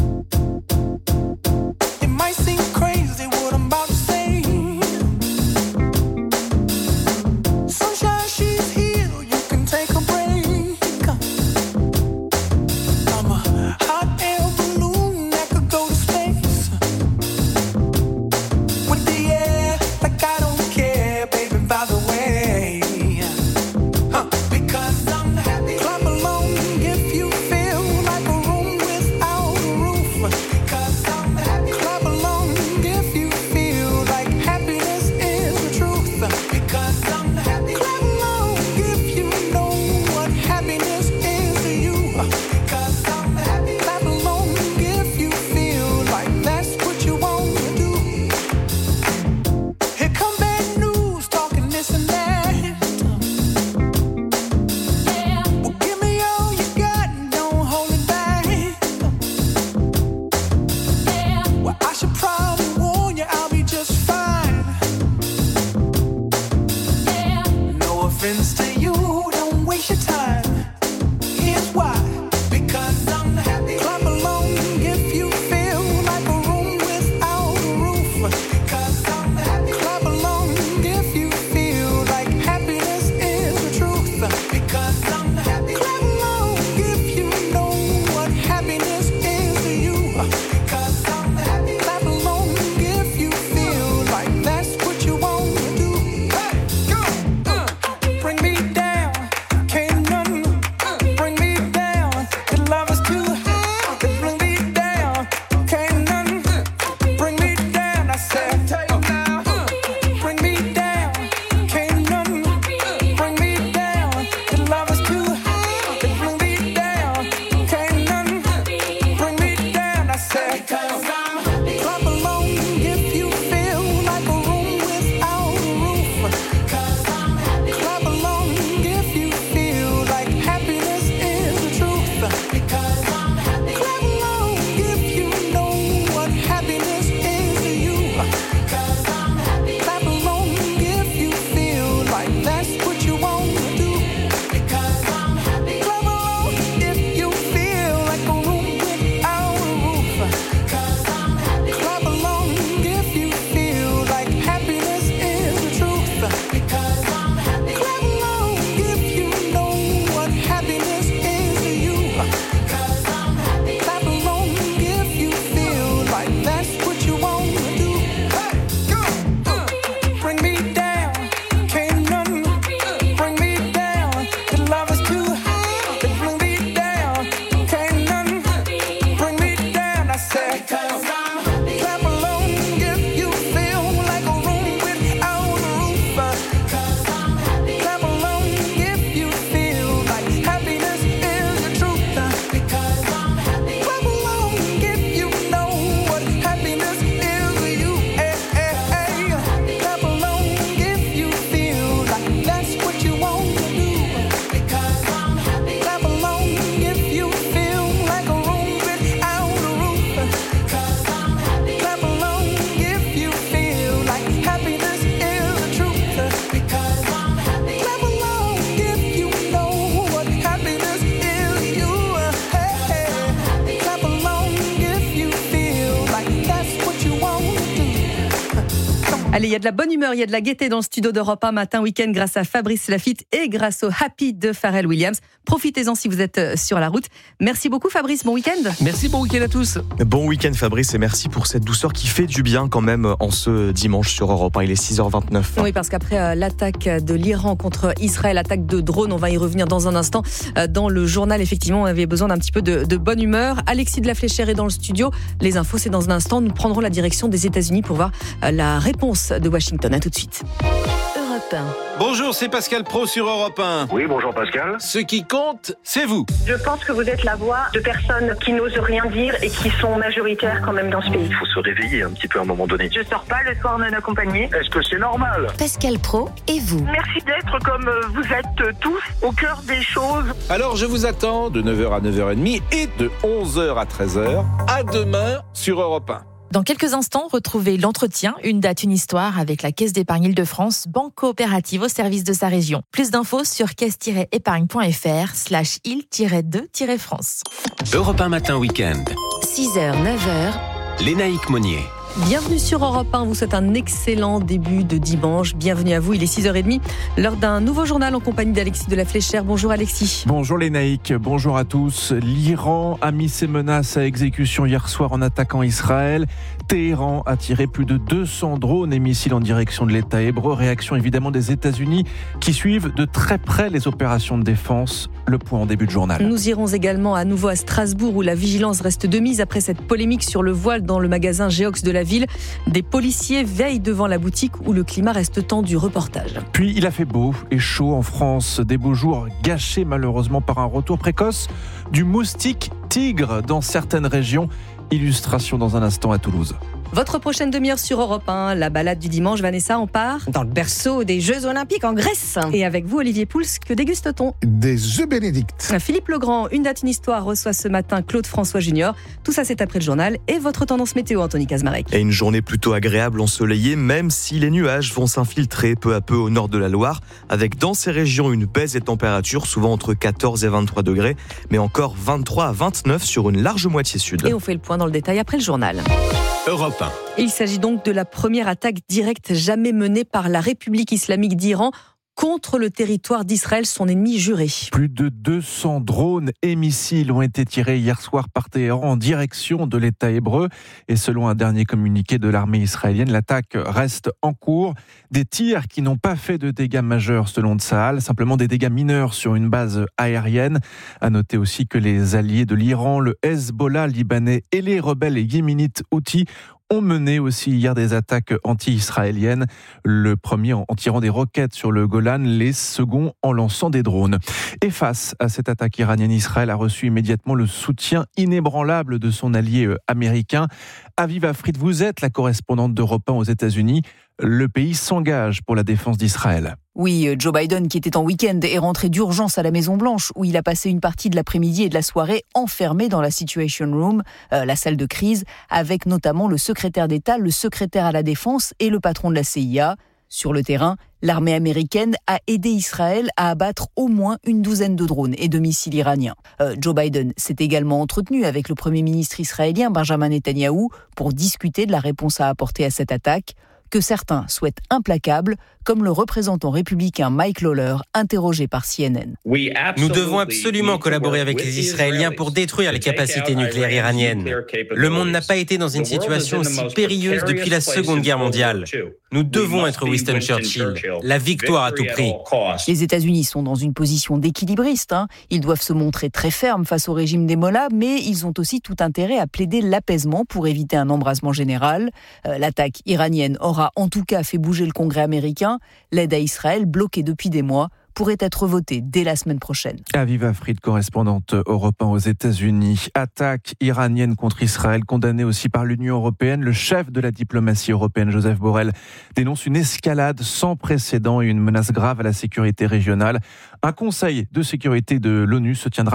Speaker 1: Allez, il y a de la bonne humeur, il y a de la gaieté dans le studio d'Europe un matin week-end grâce à Fabrice Lafitte et grâce au Happy de Pharrell Williams. Profitez-en si vous êtes sur la route. Merci beaucoup Fabrice, bon week-end.
Speaker 7: Merci, bon week-end à tous.
Speaker 5: Bon week-end Fabrice et merci pour cette douceur qui fait du bien quand même en ce dimanche sur Europe un. Il est six heures vingt-neuf.
Speaker 1: Oui, parce qu'après euh, l'attaque de l'Iran contre Israël, attaque de drone, on va y revenir dans un instant. Euh, dans le journal, effectivement, on avait besoin d'un petit peu de, de bonne humeur. Alexis de la Fléchère est dans le studio. Les infos, c'est dans un instant. Nous prendrons la direction des États-Unis pour voir euh, la réponse de Washington. À tout de suite.
Speaker 17: Europe un.
Speaker 9: Bonjour, c'est Pascal Pro sur Europe un.
Speaker 10: Oui, bonjour Pascal.
Speaker 9: Ce qui compte, c'est vous.
Speaker 11: Je pense que vous êtes la voix de personnes qui n'osent rien dire et qui sont majoritaires quand même dans ce pays.
Speaker 10: Il faut se réveiller un petit peu à un moment donné.
Speaker 11: Je sors pas le soir non accompagné.
Speaker 10: Est-ce que c'est normal?
Speaker 17: Pascal Pro et vous.
Speaker 11: Merci d'être comme vous êtes tous au cœur des choses.
Speaker 9: Alors je vous attends de neuf heures à neuf heures trente et de onze heures à treize heures. À demain sur Europe un.
Speaker 12: Dans quelques instants, retrouvez l'entretien, une date, une histoire avec la Caisse d'épargne Île-de-France, banque coopérative au service de sa région. Plus d'infos sur caisse-épargne.fr slash île-2-france.
Speaker 2: Europe un matin week-end.
Speaker 17: six heures, neuf heures.
Speaker 2: Lénaïque Monnier.
Speaker 1: Bienvenue sur Europe un, vous souhaite un excellent début de dimanche. Bienvenue à vous, il est six heures trente, l'heure d'un nouveau journal en compagnie d'Alexis de la Fléchère. Bonjour Alexis.
Speaker 25: Bonjour Lénaïque, bonjour à tous. L'Iran a mis ses menaces à exécution hier soir en attaquant Israël. Téhéran a tiré plus de deux cents drones et missiles en direction de l'État hébreu. Réaction évidemment des États-Unis qui suivent de très près les opérations de défense. Le point en début de journal.
Speaker 1: Nous irons également à nouveau à Strasbourg où la vigilance reste de mise après cette polémique sur le voile dans le magasin Geox de la ville. Des policiers veillent devant la boutique où le climat reste tendu. Reportage.
Speaker 25: Puis il a fait beau et chaud en France. Des beaux jours gâchés malheureusement par un retour précoce du moustique tigre dans certaines régions. Illustration dans un instant à Toulouse.
Speaker 1: Votre prochaine demi-heure sur Europe un, la balade du dimanche. Vanessa, on part
Speaker 26: dans le berceau des Jeux Olympiques en Grèce.
Speaker 1: Et avec vous, Olivier Pouls, que déguste-t-on?
Speaker 27: Des œufs bénédicts.
Speaker 1: Philippe Legrand, une date, une histoire, reçoit ce matin Claude François Junior. Tout ça, c'est après le journal. Et votre tendance météo, Anthony Kazmarek.
Speaker 5: Et une journée plutôt agréable, ensoleillée, même si les nuages vont s'infiltrer peu à peu au nord de la Loire, avec dans ces régions une baisse des températures, souvent entre quatorze et vingt-trois degrés, mais encore vingt-trois à vingt-neuf sur une large moitié sud.
Speaker 1: Et on fait le point dans le détail après le journal.
Speaker 2: Europe un.
Speaker 1: Il s'agit donc de la première attaque directe jamais menée par la République islamique d'Iran contre le territoire d'Israël, son ennemi juré.
Speaker 25: Plus de deux cents drones et missiles ont été tirés hier soir par Téhéran en direction de l'État hébreu. Et selon un dernier communiqué de l'armée israélienne, l'attaque reste en cours. Des tirs qui n'ont pas fait de dégâts majeurs selon Tsahal, simplement des dégâts mineurs sur une base aérienne. À noter aussi que les alliés de l'Iran, le Hezbollah libanais et les rebelles yéménites Houthis ont mené aussi hier des attaques anti-israéliennes. Le premier en tirant des roquettes sur le Golan, les seconds en lançant des drones. Et face à cette attaque iranienne, Israël a reçu immédiatement le soutien inébranlable de son allié américain. Aviva Fried, vous êtes la correspondante d'Europe un aux États-Unis. Le pays s'engage pour la défense d'Israël.
Speaker 28: Oui, Joe Biden, qui était en week-end, est rentré d'urgence à la Maison-Blanche, où il a passé une partie de l'après-midi et de la soirée enfermé dans la Situation Room, euh, la salle de crise, avec notamment le secrétaire d'État, le secrétaire à la Défense et le patron de la C I A. Sur le terrain, l'armée américaine a aidé Israël à abattre au moins une douzaine de drones et de missiles iraniens. Euh, Joe Biden s'est également entretenu avec le Premier ministre israélien Benjamin Netanyahou pour discuter de la réponse à apporter à cette attaque, que certains souhaitent implacable, comme le représentant républicain Mike Lawler, interrogé par C N N.
Speaker 29: Nous devons absolument collaborer avec les Israéliens pour détruire les capacités nucléaires iraniennes. Le monde n'a pas été dans une situation aussi périlleuse depuis la Seconde Guerre mondiale. Nous devons être Winston Churchill. La victoire à tout prix.
Speaker 28: Les États-Unis sont dans une position d'équilibriste. Hein. Ils doivent se montrer très fermes face au régime des Mollahs, mais ils ont aussi tout intérêt à plaider l'apaisement pour éviter un embrasement général. Euh, l'attaque iranienne aura en tout cas fait bouger le Congrès américain. L'aide à Israël, bloquée depuis des mois, pourrait être votée dès la semaine prochaine.
Speaker 25: Aviva Fried, correspondante Europe un aux États-Unis. Attaque iranienne contre Israël, condamnée aussi par l'Union européenne. Le chef de la diplomatie européenne, Joseph Borrell, dénonce une escalade sans précédent et une menace grave à la sécurité régionale. Un conseil de sécurité de l'ONU se tiendra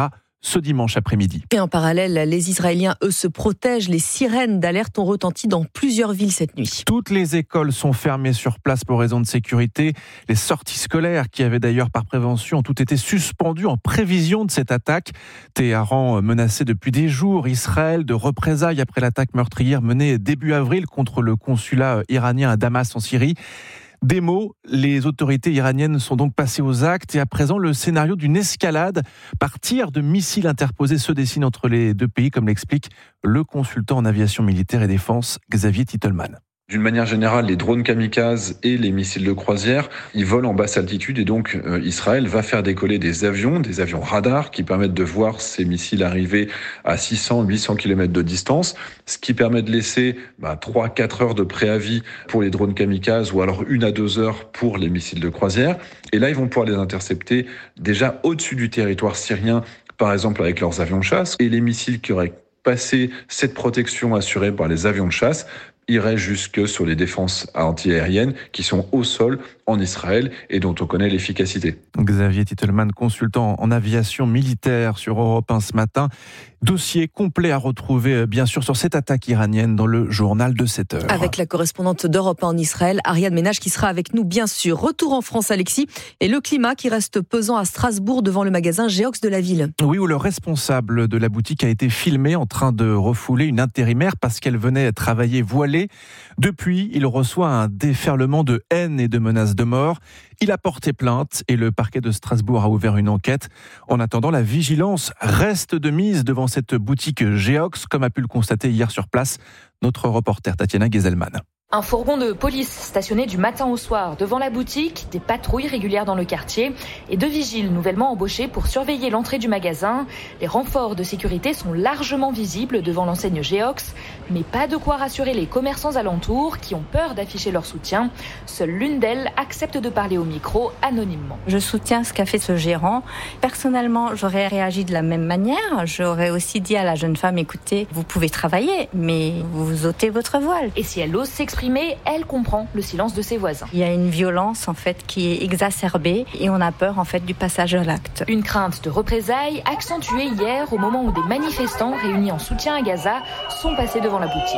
Speaker 25: ce dimanche après-midi.
Speaker 1: Et en parallèle, les Israéliens, eux, se protègent. Les sirènes d'alerte ont retenti dans plusieurs villes cette nuit.
Speaker 25: Toutes les écoles sont fermées sur place pour raison de sécurité. Les sorties scolaires, qui avaient d'ailleurs par prévention, ont toutes été suspendues en prévision de cette attaque. Téhéran menacé depuis des jours Israël de représailles après l'attaque meurtrière menée début avril contre le consulat iranien à Damas en Syrie. Des mots, les autorités iraniennes sont donc passées aux actes et à présent le scénario d'une escalade par tir de missiles interposés se dessine entre les deux pays, comme l'explique le consultant en aviation militaire et défense Xavier Titelman.
Speaker 8: D'une manière générale, les drones kamikazes et les missiles de croisière, ils volent en basse altitude et donc euh, Israël va faire décoller des avions, des avions radars qui permettent de voir ces missiles arriver à six cents à huit cents kilomètres de distance, ce qui permet de laisser bah, trois à quatre heures de préavis pour les drones kamikazes ou alors une à deux heures pour les missiles de croisière. Et là, ils vont pouvoir les intercepter déjà au-dessus du territoire syrien, par exemple avec leurs avions de chasse, et les missiles qui auraient passé cette protection assurée par les avions de chasse irait jusque sur les défenses antiaériennes qui sont au sol en Israël et dont on connaît l'efficacité.
Speaker 25: Xavier Titelman, consultant en aviation militaire sur Europe un ce matin. Dossier complet à retrouver bien sûr sur cette attaque iranienne dans le journal de sept heures.
Speaker 1: Avec la correspondante d'Europe un en Israël, Ariane Ménage, qui sera avec nous bien sûr. Retour en France, Alexis, et le climat qui reste pesant à Strasbourg devant le magasin Geox de la ville.
Speaker 25: Oui, où le responsable de la boutique a été filmé en train de refouler une intérimaire parce qu'elle venait travailler voilée. Depuis, il reçoit un déferlement de haine et de menaces de mort. Il a porté plainte et le parquet de Strasbourg a ouvert une enquête. En attendant, la vigilance reste de mise devant cette boutique Geox, comme a pu le constater hier sur place notre reporter Tatiana Gezelman.
Speaker 13: Un fourgon de police stationné du matin au soir devant la boutique, des patrouilles régulières dans le quartier et deux vigiles nouvellement embauchés pour surveiller l'entrée du magasin. Les renforts de sécurité sont largement visibles devant l'enseigne Geox, mais pas de quoi rassurer les commerçants alentours qui ont peur d'afficher leur soutien. Seule l'une d'elles accepte de parler au micro anonymement.
Speaker 14: Je soutiens ce qu'a fait ce gérant. Personnellement, j'aurais réagi de la même manière. J'aurais aussi dit à la jeune femme, écoutez, vous pouvez travailler, mais vous ôtez votre voile.
Speaker 13: Et si elle ose s'exprimer, elle comprend le silence de ses voisins.
Speaker 14: Il y a une violence en fait qui est exacerbée et on a peur en fait du passage à l'acte.
Speaker 13: Une crainte de représailles accentuée hier au moment où des manifestants réunis en soutien à Gaza sont passés devant la boutique.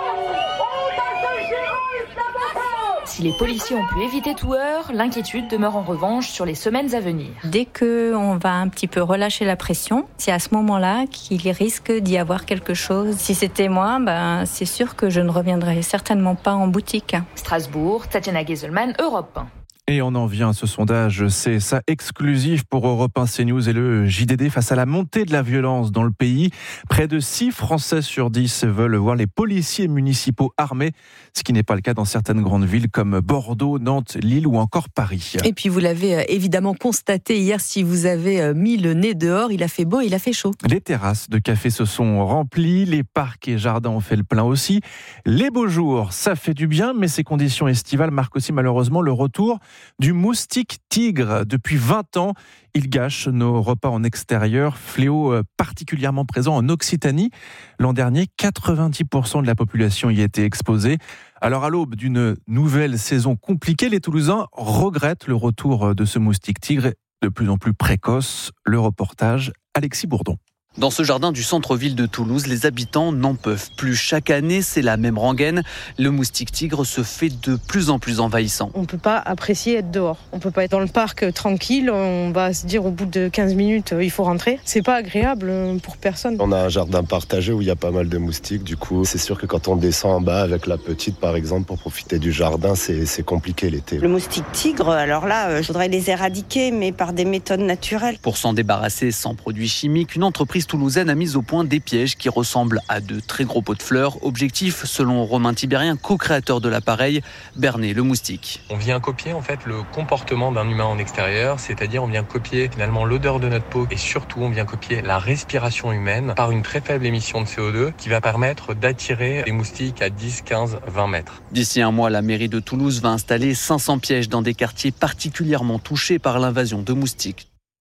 Speaker 13: Si les policiers ont pu éviter tout heurt, l'inquiétude demeure en revanche sur les semaines à venir.
Speaker 14: Dès qu'on va un petit peu relâcher la pression, c'est à ce moment-là qu'il risque d'y avoir quelque chose. Si c'était moi, ben, c'est sûr que je ne reviendrai certainement pas en boutique.
Speaker 13: Strasbourg, Tatiana Gezelman, Europe un.
Speaker 25: Et on en vient à ce sondage C S A exclusif pour Europe un, CNews et le J D D face à la montée de la violence dans le pays. Près de six Français sur dix veulent voir les policiers municipaux armés, ce qui n'est pas le cas dans certaines grandes villes comme Bordeaux, Nantes, Lille ou encore Paris.
Speaker 1: Et puis vous l'avez évidemment constaté hier, si vous avez mis le nez dehors, il a fait beau, il a fait chaud.
Speaker 25: Les terrasses de café se sont remplies, les parcs et jardins ont fait le plein aussi. Les beaux jours, ça fait du bien, mais ces conditions estivales marquent aussi malheureusement le retour du moustique tigre. Depuis vingt ans, il gâche nos repas en extérieur, fléau particulièrement présent en Occitanie. L'an dernier, quatre-vingt-dix pour cent de la population y était exposée. Alors à l'aube d'une nouvelle saison compliquée, les Toulousains regrettent le retour de ce moustique tigre de plus en plus précoce. Le reportage, Alexis Bourdon.
Speaker 15: Dans ce jardin du centre-ville de Toulouse, les habitants n'en peuvent plus. Chaque année, c'est la même rengaine. Le moustique tigre se fait de plus en plus envahissant.
Speaker 16: On ne peut pas apprécier être dehors. On ne peut pas être dans le parc tranquille. On va se dire au bout de quinze minutes, il faut rentrer. C'est pas agréable pour personne.
Speaker 20: On a un jardin partagé où il y a pas mal de moustiques. Du coup, c'est sûr que quand on descend en bas avec la petite, par exemple, pour profiter du jardin, c'est, c'est compliqué l'été.
Speaker 21: Le moustique tigre, alors là, je voudrais les éradiquer, mais par des méthodes naturelles.
Speaker 15: Pour s'en débarrasser sans produits chimiques, une entreprise toulousaine a mis au point des pièges qui ressemblent à de très gros pots de fleurs. Objectif, selon Romain Tibérien, co-créateur de l'appareil, berner le moustique.
Speaker 22: On vient copier en fait le comportement d'un humain en extérieur, c'est-à-dire on vient copier finalement l'odeur de notre peau et surtout on vient copier la respiration humaine par une très faible émission de C O deux qui va permettre d'attirer les moustiques à dix, quinze, vingt mètres.
Speaker 15: D'ici un mois, la mairie de Toulouse va installer cinq cents pièges dans des quartiers particulièrement touchés par l'invasion de moustiques.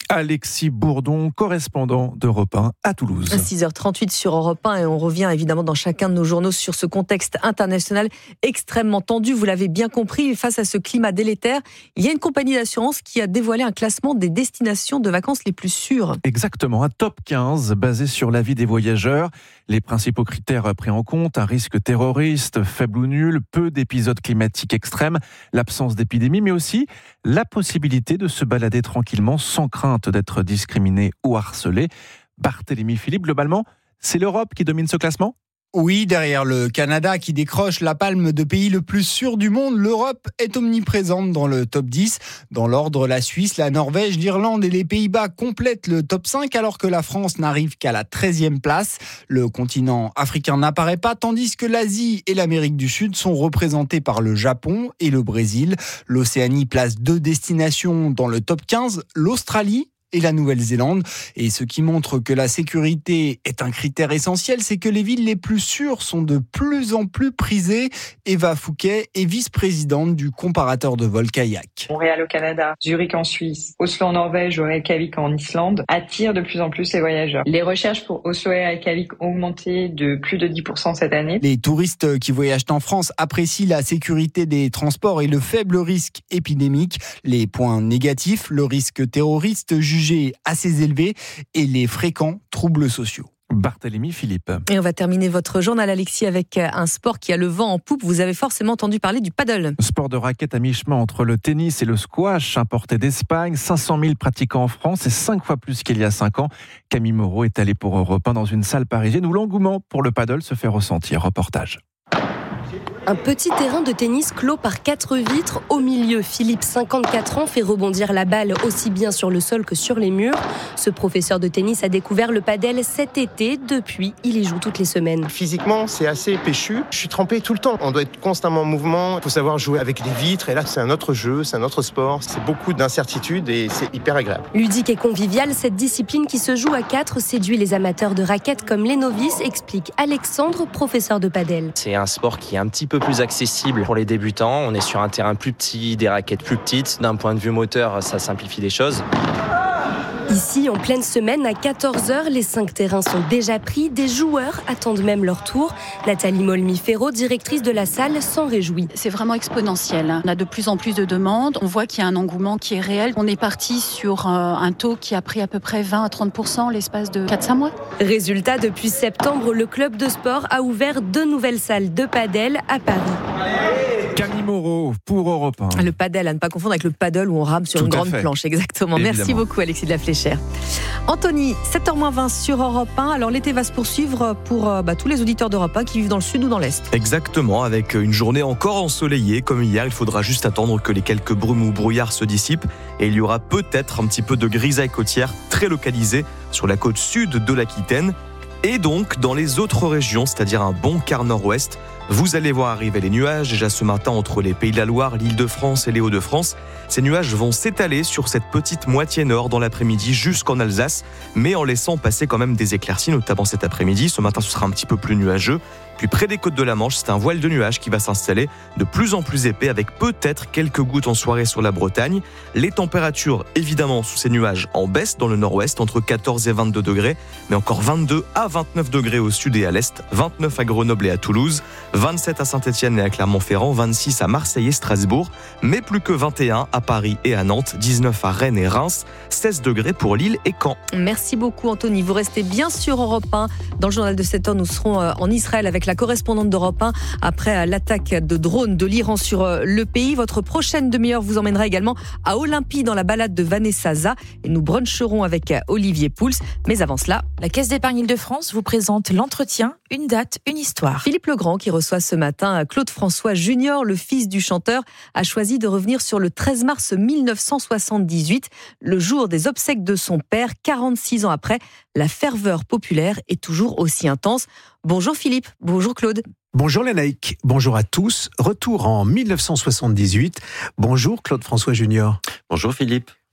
Speaker 25: Alexis Bourdon, correspondant d'Europe un à Toulouse.
Speaker 1: six heures trente-huit sur Europe un et on revient évidemment dans chacun de nos journaux sur ce contexte international extrêmement tendu. Vous l'avez bien compris, face à ce climat délétère, il y a une compagnie d'assurance qui a dévoilé un classement des destinations de vacances les plus sûres.
Speaker 25: Exactement, un top quinze basé sur l'avis des voyageurs. Les principaux critères pris en compte, un risque terroriste faible ou nul, peu d'épisodes climatiques extrêmes, l'absence d'épidémie, mais aussi la possibilité de se balader tranquillement sans crainte d'être discriminé ou harcelé. Barthélémy Philippe, globalement, c'est l'Europe qui domine ce classement ?
Speaker 3: Oui, derrière le Canada qui décroche la palme de pays le plus sûr du monde, l'Europe est omniprésente dans le top dix. Dans l'ordre, la Suisse, la Norvège, l'Irlande et les Pays-Bas complètent le top cinq alors que la France n'arrive qu'à la treizième place. Le continent africain n'apparaît pas tandis que l'Asie et l'Amérique du Sud sont représentés par le Japon et le Brésil. L'Océanie place deux destinations dans le top quinze, l'Australie et la Nouvelle-Zélande. Et ce qui montre que la sécurité est un critère essentiel, c'est que les villes les plus sûres sont de plus en plus prisées. Eva Fouquet est vice-présidente du comparateur de vol kayak.
Speaker 4: Montréal au Canada, Zurich en Suisse, Oslo en Norvège ou Reykjavik en Islande attirent de plus en plus les voyageurs. Les recherches pour Oslo et Reykjavik ont augmenté de plus de dix pour cent cette année.
Speaker 3: Les touristes qui voyagent en France apprécient la sécurité des transports et le faible risque épidémique. Les points négatifs, le risque terroriste jugé assez élevé et les fréquents troubles sociaux.
Speaker 25: Barthélémy Philippe.
Speaker 1: Et on va terminer votre journal, Alexis, avec un sport qui a le vent en poupe. Vous avez forcément entendu parler du paddle.
Speaker 25: Sport de raquette à mi-chemin entre le tennis et le squash, importé d'Espagne. cinq cent mille pratiquants en France et cinq fois plus qu'il y a cinq ans. Camille Moreau est allée pour Europe un dans une salle parisienne où l'engouement pour le paddle se fait ressentir. Reportage.
Speaker 6: Un petit terrain de tennis clos par quatre vitres. Au milieu, Philippe, cinquante-quatre ans, fait rebondir la balle aussi bien sur le sol que sur les murs. Ce professeur de tennis a découvert le padel cet été. Depuis, il y joue toutes les semaines.
Speaker 7: Physiquement, c'est assez péchu. Je suis trempé tout le temps. On doit être constamment en mouvement. Il faut savoir jouer avec des vitres. Et là, c'est un autre jeu, c'est un autre sport. C'est beaucoup d'incertitudes et c'est hyper agréable.
Speaker 6: Ludique et conviviale, cette discipline qui se joue à quatre séduit les amateurs de raquettes comme les novices, explique Alexandre, professeur de padel.
Speaker 18: C'est un sport qui est un petit peu plus accessible pour les débutants. On est sur un terrain plus petit, des raquettes plus petites. D'un point de vue moteur, ça simplifie les choses.
Speaker 6: Ici, en pleine semaine, à quatorze heures, les cinq terrains sont déjà pris. Des joueurs attendent même leur tour. Nathalie Molmi-Ferro, directrice de la salle, s'en réjouit.
Speaker 19: C'est vraiment exponentiel. On a de plus en plus de demandes. On voit qu'il y a un engouement qui est réel. On est parti sur un taux qui a pris à peu près vingt à trente pour cent l'espace de quatre à cinq mois.
Speaker 6: Résultat, depuis septembre, le club de sport a ouvert deux nouvelles salles de padel à Paris.
Speaker 25: Camille Moreau pour Europe un.
Speaker 1: Le padel, à ne pas confondre avec le paddle où on rame sur
Speaker 25: Tout
Speaker 1: une grande
Speaker 25: fait.
Speaker 1: planche. Exactement.
Speaker 25: Évidemment.
Speaker 1: Merci beaucoup, Alexis de la Fléchère. Anthony, sept heures moins vingt sur Europe un. Alors l'été va se poursuivre pour bah, tous les auditeurs d'Europe un qui vivent dans le sud ou dans l'est.
Speaker 5: Exactement, avec une journée encore ensoleillée comme hier. Il faudra juste attendre que les quelques brumes ou brouillards se dissipent et il y aura peut-être un petit peu de grisaille côtière très localisée sur la côte sud de l'Aquitaine. Et donc, dans les autres régions, c'est-à-dire un bon quart nord-ouest, vous allez voir arriver les nuages déjà ce matin entre les Pays de la Loire, l'Île-de-France et les Hauts-de-France. Ces nuages vont s'étaler sur cette petite moitié nord dans l'après-midi jusqu'en Alsace, mais en laissant passer quand même des éclaircies, notamment cet après-midi. Ce matin, ce sera un petit peu plus nuageux. Puis près des côtes de la Manche, c'est un voile de nuages qui va s'installer de plus en plus épais avec peut-être quelques gouttes en soirée sur la Bretagne. Les températures, évidemment, sous ces nuages en baisse dans le nord-ouest, entre quatorze et vingt-deux degrés, mais encore vingt-deux à vingt-neuf degrés au sud et à l'est, vingt-neuf à Grenoble et à Toulouse, vingt-sept à Saint-Étienne et à Clermont-Ferrand, vingt-six à Marseille et Strasbourg, mais plus que vingt et un à Paris et à Nantes, dix-neuf à Rennes et Reims, seize degrés pour Lille et Caen.
Speaker 1: Merci beaucoup, Anthony. Vous restez bien sur Europe un. Dans le journal de sept heures, nous serons en Israël avec la correspondante d'Europe un après l'attaque de drones de l'Iran sur le pays. Votre prochaine demi-heure vous emmènera également à Olympie dans la balade de Vanessa Za et nous bruncherons avec Olivier Pouls. Mais avant cela,
Speaker 12: la Caisse d'épargne Île-de-France vous présente l'entretien, une date, une histoire.
Speaker 1: Philippe Legrand qui reçoit ce matin Claude François Junior, le fils du chanteur, a choisi de revenir sur le treize mars mille neuf cent soixante-dix-huit, le jour des obsèques de son père. quarante-six ans après, la ferveur populaire est toujours aussi intense. Bonjour Philippe, bonjour Claude.
Speaker 23: Bonjour Lénaïque, bonjour à tous. Retour en mille neuf cent soixante-dix-huit. Bonjour Claude François Junior.
Speaker 18: Bonjour Philippe.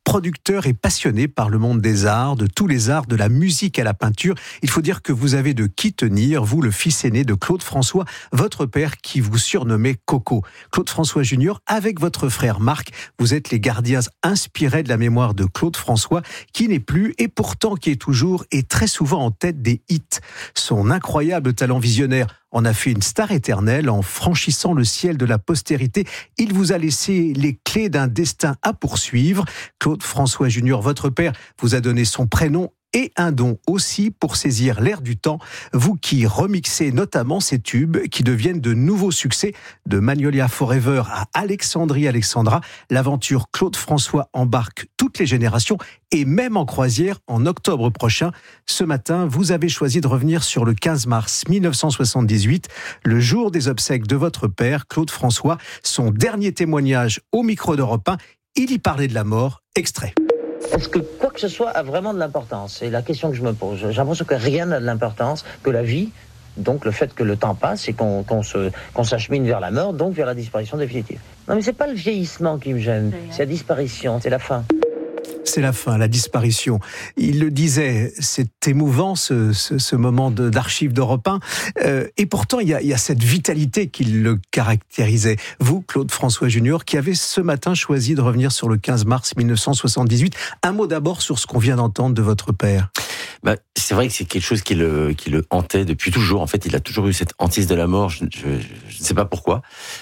Speaker 23: producteur et passionné par le monde des arts, de tous les arts, de la musique à la peinture. Il faut dire que vous avez de qui tenir, vous, le fils aîné de Claude François, votre père qui vous surnommait Coco. Claude François Junior, avec votre frère Marc, vous êtes les gardiens inspirés de la mémoire de Claude François, qui n'est plus et pourtant qui est toujours et très souvent en tête des hits. Son incroyable talent visionnaire en a fait une star éternelle en franchissant le ciel de la postérité. Il vous a laissé les clés d'un destin à poursuivre. Claude François Junior, votre père, vous a donné son prénom et un don aussi pour saisir l'air du temps, vous qui remixez notamment ces tubes qui deviennent de nouveaux succès, de Magnolia Forever à Alexandrie Alexandra. L'aventure Claude François embarque toutes les générations et même en croisière en octobre prochain. Ce matin, vous avez choisi de revenir sur le quinze mars mille neuf cent soixante-dix-huit, le jour des obsèques de votre père, Claude François, son dernier témoignage au micro d'Europe un. Il y parlait de la mort, extrait.
Speaker 2: Est-ce que quoi que ce soit a vraiment de l'importance ? C'est la question que je me pose. J'ai l'impression que rien n'a de l'importance, que la vie, donc le fait que le temps passe et qu'on, qu'on, se, qu'on s'achemine vers la mort, donc vers la disparition définitive. Non mais c'est pas le vieillissement qui me gêne, c'est la disparition, c'est la fin.
Speaker 23: C'est la fin, la disparition. Il le disait, c'est émouvant ce, ce, ce moment de, d'archives d'Europe un. Euh, et pourtant, il y, a, il y a cette vitalité qui le caractérisait. Vous, Claude François Junior, qui avez ce matin choisi de revenir sur le quinze mars mille neuf cent soixante-dix-huit. Un mot d'abord sur ce qu'on vient d'entendre de votre père.
Speaker 9: Bah, c'est vrai que c'est quelque chose qui le, qui le hantait depuis toujours. En fait, il a toujours eu cette hantise de la mort. Je, je, je ne sais pas pourquoi.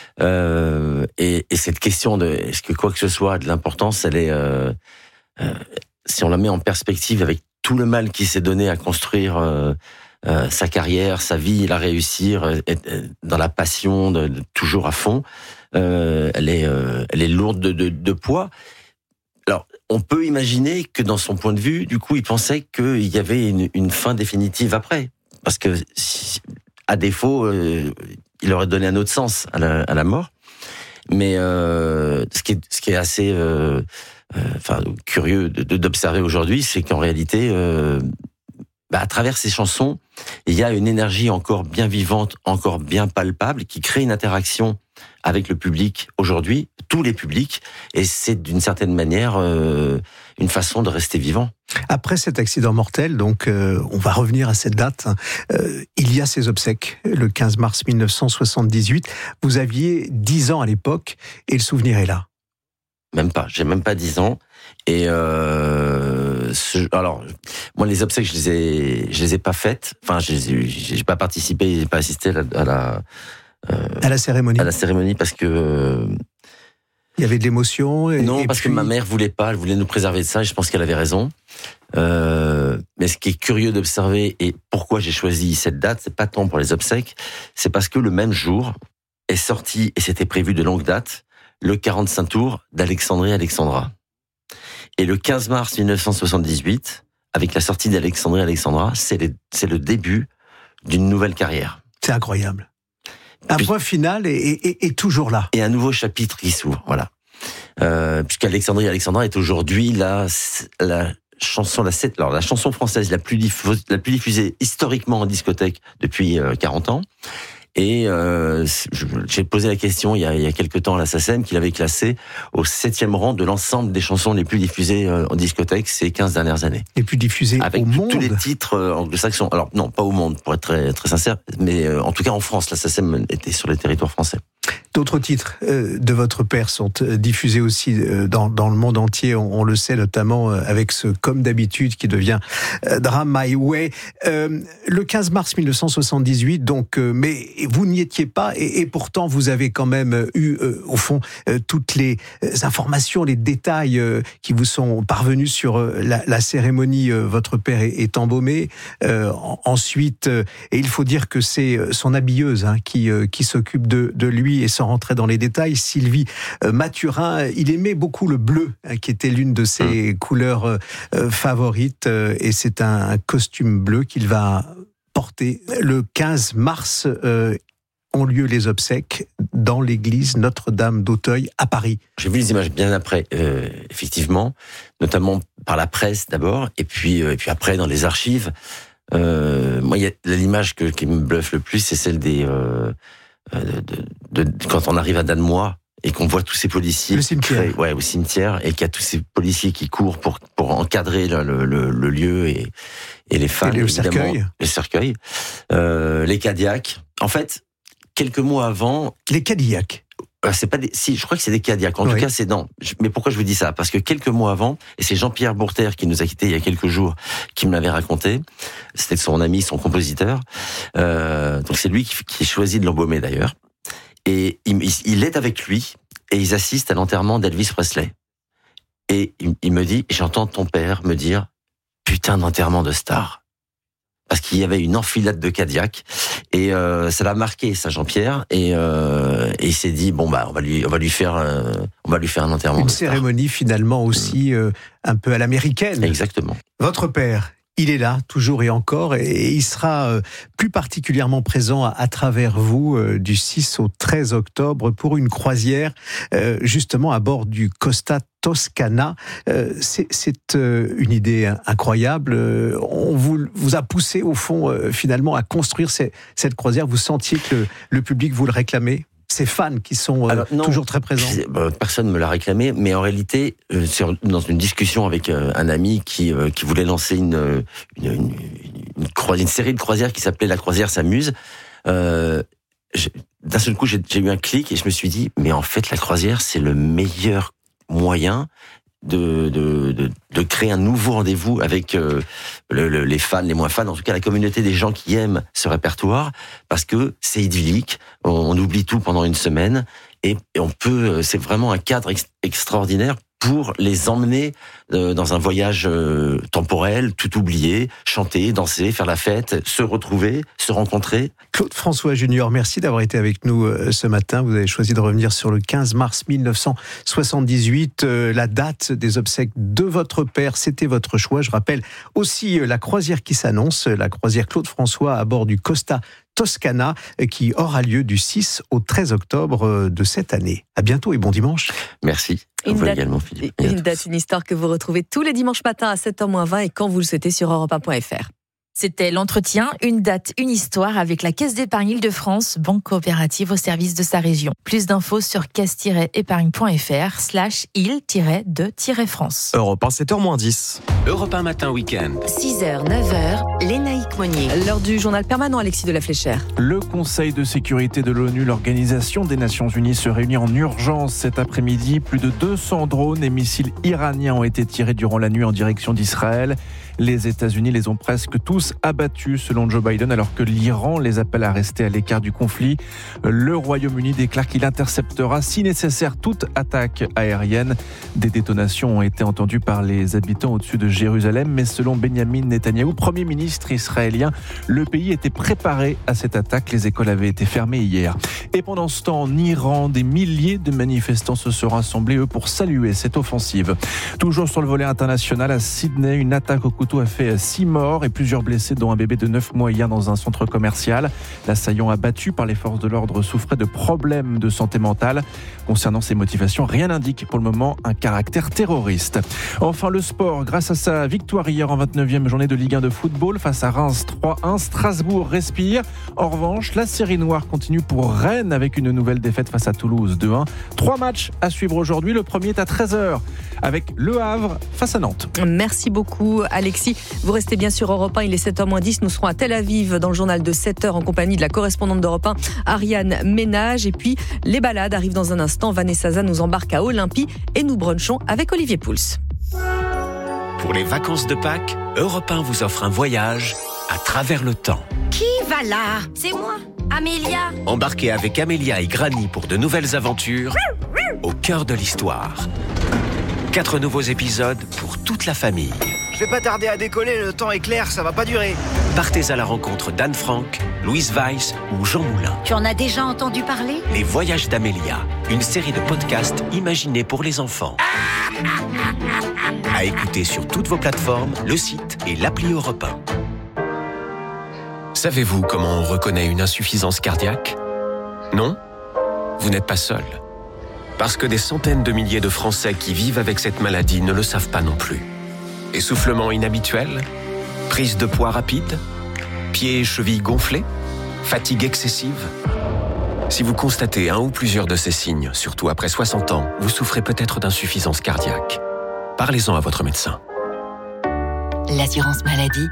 Speaker 9: Euh, et, et cette question de est-ce que quoi que ce soit a de l'importance, elle est... Euh, Euh, si on la met en perspective avec tout le mal qu'il s'est donné à construire euh, euh, sa carrière, sa vie, la réussir, euh, être dans la passion, de, de, toujours à fond, euh, elle est, euh, elle est lourde de, de, de poids. Alors, on peut imaginer que dans son point de vue, du coup, il pensait qu'il y avait une, une fin définitive après, parce que si, à défaut, euh, il aurait donné un autre sens à la, à la mort. Mais euh, ce qui est, ce qui est assez euh, euh, enfin, curieux de, de, d'observer aujourd'hui, c'est qu'en réalité, euh, bah, à travers ces chansons, il y a une énergie encore bien vivante, encore bien palpable, qui crée une interaction avec le public aujourd'hui, tous les publics, et c'est d'une certaine manière euh, une façon de rester vivant.
Speaker 23: Après cet accident mortel, donc euh, on va revenir à cette date, euh, il y a ces obsèques, le quinze mars mille neuf cent soixante-dix-huit. Vous aviez dix ans à l'époque, et le souvenir est là.
Speaker 9: Même pas, j'ai même pas dix ans. Et euh, ce, alors, moi les obsèques, je les ai, je les ai pas faites. Enfin, j'ai, j'ai pas participé, j'ai pas assisté à la, à la,
Speaker 23: euh, à la cérémonie.
Speaker 9: À la cérémonie parce que euh,
Speaker 23: il y avait de l'émotion. Et,
Speaker 9: non,
Speaker 23: et
Speaker 9: parce
Speaker 23: puis...
Speaker 9: que ma mère voulait pas, elle voulait nous préserver de ça. Et je pense qu'elle avait raison. Euh, mais ce qui est curieux d'observer et pourquoi j'ai choisi cette date, c'est pas tant pour les obsèques, c'est parce que le même jour est sorti et c'était prévu de longue date le quarante-cinq tours d'Alexandrie Alexandra. Et le quinze mars mille neuf cent soixante-dix-huit, avec la sortie d'Alexandrie Alexandra, c'est, les, c'est le début d'une nouvelle carrière.
Speaker 23: C'est incroyable. Un Puis, point final est, est, est toujours là.
Speaker 9: Et un nouveau chapitre qui s'ouvre, voilà. Euh, puisqu'Alexandrie Alexandra est aujourd'hui la, la chanson, la, alors, la chanson française la plus, diffusée, la plus diffusée historiquement en discothèque depuis quarante ans. Et euh, j'ai posé la question il y a, il y a quelques temps à la SACEM qu'il avait classé au septième rang de l'ensemble des chansons les plus diffusées en discothèque ces quinze dernières années.
Speaker 23: Les plus diffusées
Speaker 9: avec
Speaker 23: au monde.
Speaker 9: Avec tous les titres anglo-saxons. Alors non, pas au monde pour être très, très sincère, mais en tout cas en France, la SACEM était sur les territoires français.
Speaker 23: D'autres titres euh, de votre père sont euh, diffusés aussi euh, dans, dans le monde entier, on, on le sait notamment euh, avec ce Comme d'habitude qui devient euh, Drum My Way. Euh, le quinze mars mille neuf cent soixante-dix-huit, donc, euh, mais vous n'y étiez pas et, et pourtant vous avez quand même eu, euh, au fond, euh, toutes les informations, les détails euh, qui vous sont parvenus sur euh, la, la cérémonie. Euh, votre père est, est embaumé. Euh, en, ensuite, euh, et il faut dire que c'est son habilleuse hein, qui, euh, qui s'occupe de, de lui et sans rentrer dans les détails, Sylvie euh, Mathurin, il aimait beaucoup le bleu, hein, qui était l'une de ses mmh. couleurs euh, favorites, euh, et c'est un, un costume bleu qu'il va porter le quinze mars. Euh, ont lieu les obsèques dans l'église Notre-Dame d'Auteuil à Paris.
Speaker 9: J'ai vu les images bien après, euh, effectivement, notamment par la presse d'abord, et puis, euh, et puis après dans les archives. Euh, moi, il y a l'image que, qui me bluffe le plus, c'est celle des... Euh, De, de, de, quand on arrive à Danemois et qu'on voit tous ces policiers...
Speaker 3: Le cimetière.
Speaker 9: Créent, ouais, au cimetière, et qu'il y a tous ces policiers qui courent pour, pour encadrer le, le, le, le lieu et, et les fans,
Speaker 23: et le
Speaker 9: évidemment.
Speaker 23: cercueil.
Speaker 9: Le cercueil. Euh, les Cadillacs. En fait, quelques mois avant...
Speaker 23: Les Cadillacs.
Speaker 9: C'est pas des, si, je crois que c'est des Cadillacs. En
Speaker 23: oui.
Speaker 9: tout cas, c'est non. Mais pourquoi je vous dis ça? Parce que quelques mois avant, et c'est Jean-Pierre Bourter qui nous a quittés il y a quelques jours, qui me l'avait raconté. C'était son ami, son compositeur. Euh, donc c'est lui qui, qui choisit de l'embaumer d'ailleurs. Et il, il est avec lui et ils assistent à l'enterrement d'Elvis Presley. Et il, il me dit, j'entends ton père me dire, putain d'enterrement de star. Parce qu'il y avait une enfilade de Cadillacs et euh, ça l'a marqué, ça, Jean-Pierre, et, euh, et il s'est dit bon bah on va lui on va lui faire euh, on va lui faire un enterrement.
Speaker 23: Une cérémonie finalement aussi euh, un peu à l'américaine.
Speaker 9: Exactement.
Speaker 23: Votre père, il est là toujours et encore, et il sera euh, plus particulièrement présent à, à travers vous euh, du six au treize octobre pour une croisière euh, justement à bord du Costa Toscana. Euh, c'est c'est euh, une idée incroyable. Euh, on vous, vous a poussé au fond euh, finalement à construire ces, cette croisière. Vous sentiez que le, le public vous le réclamait? Ces fans qui sont euh, Alors, non, toujours très présents.
Speaker 9: Personne ne me l'a réclamé, mais en réalité, euh, sur, dans une discussion avec euh, un ami qui euh, qui voulait lancer une une, une, une, croisière, une série de croisières qui s'appelait La Croisière s'amuse. Euh, je, d'un seul coup, j'ai, j'ai eu un clic et je me suis dit, mais en fait, la croisière, c'est le meilleur moyen de, de, de, de créer un nouveau rendez-vous avec euh, le, le, les fans, les moins fans, en tout cas la communauté des gens qui aiment ce répertoire, parce que c'est idyllique, on, on oublie tout pendant une semaine, et, et on peut, c'est vraiment un cadre ex- extraordinaire pour les emmener euh, dans un voyage euh, temporel, tout oublier, chanter, danser, faire la fête, se retrouver, se rencontrer.
Speaker 23: Claude François Junior, merci d'avoir été avec nous euh, ce matin. Vous avez choisi de revenir sur le quinze mars mille neuf cent soixante-dix-huit, euh, la date des obsèques de votre père, c'était votre choix. Je rappelle aussi euh, la croisière qui s'annonce, la croisière Claude François à bord du Costa Toscana, qui aura lieu du six au treize octobre de cette année. À bientôt et bon dimanche.
Speaker 9: Merci.
Speaker 1: Une date,
Speaker 9: également, Philippe.
Speaker 1: Une date, une histoire que vous retrouvez tous les dimanches matins à sept heures moins vingt et quand vous le souhaitez sur europe un point f r.
Speaker 12: C'était l'entretien, une date, une histoire avec la Caisse d'épargne Île-de-France, banque coopérative au service de sa région. Plus d'infos sur caisse-épargne.fr slash île-de-france.
Speaker 5: Europe un, sept heures moins dix.
Speaker 8: Europe un matin week-end.
Speaker 1: six heures, neuf heures, Lénaïque Monnier. L'heure du journal permanent, Alexis de la Fléchère.
Speaker 23: Le Conseil de sécurité de l'ONU, l'Organisation des Nations Unies, se réunit en urgence cet après-midi. Plus de deux cents drones et missiles iraniens ont été tirés durant la nuit en direction d'Israël. Les États-Unis les ont presque tous abattus, selon Joe Biden, alors que l'Iran les appelle à rester à l'écart du conflit. Le Royaume-Uni déclare qu'il interceptera, si nécessaire, toute attaque aérienne. Des détonations ont été entendues par les habitants au-dessus de Jérusalem, mais selon Benjamin Netanyahou, Premier ministre israélien, le pays était préparé à cette attaque. Les écoles avaient été fermées hier. Et pendant ce temps, en Iran, des milliers de manifestants se sont rassemblés, eux, pour saluer cette offensive. Toujours sur le volet international, à Sydney, une attaque au couteau a fait six morts et plusieurs blessés, dont un bébé de neuf mois hier dans un centre commercial. L'assaillant abattu par les forces de l'ordre souffrait de problèmes de santé mentale. Concernant ses motivations, rien n'indique pour le moment un caractère terroriste. Enfin, le sport, grâce à sa victoire hier en vingt-neuvième journée de Ligue un de football face à Reims trois un, Strasbourg respire. En revanche, la série noire continue pour Rennes avec une nouvelle défaite face à Toulouse deux un. Trois matchs à suivre aujourd'hui. Le premier est à treize heures avec Le Havre face à Nantes.
Speaker 1: Merci beaucoup, Alexis. Vous restez bien sur Europe un, il est sept heures moins dix. Nous serons à Tel Aviv dans le journal de sept heures en compagnie de la correspondante d'Europe un, Ariane Ménage. Et puis, les balades arrivent dans un instant. Vanessa Zah nous embarque à Olympie et nous brunchons avec Olivier Pouls.
Speaker 8: Pour les vacances de Pâques, Europe un vous offre un voyage à travers le temps.
Speaker 10: Qui va là? C'est moi, Amélia.
Speaker 8: Embarquez avec Amélia et Granny pour de nouvelles aventures au cœur de l'histoire. Quatre nouveaux épisodes pour toute la famille.
Speaker 11: Je vais pas tarder à décoller, le temps est clair, ça va pas durer.
Speaker 8: Partez à la rencontre d'Anne Frank, Louise Weiss ou Jean Moulin.
Speaker 10: Tu en as déjà entendu parler?
Speaker 8: Les Voyages d'Amélia, une série de podcasts imaginés pour les enfants. À écouter sur toutes vos plateformes, le site et l'appli Europe un. Savez-vous comment on reconnaît une insuffisance cardiaque? Non? Vous n'êtes pas seul. Parce que des centaines de milliers de Français qui vivent avec cette maladie ne le savent pas non plus. Essoufflement inhabituel? Prise de poids rapide? Pieds et chevilles gonflés? Fatigue excessive? Si vous constatez un ou plusieurs de ces signes, surtout après soixante ans, vous souffrez peut-être d'insuffisance cardiaque. Parlez-en à votre médecin.
Speaker 13: L'assurance maladie.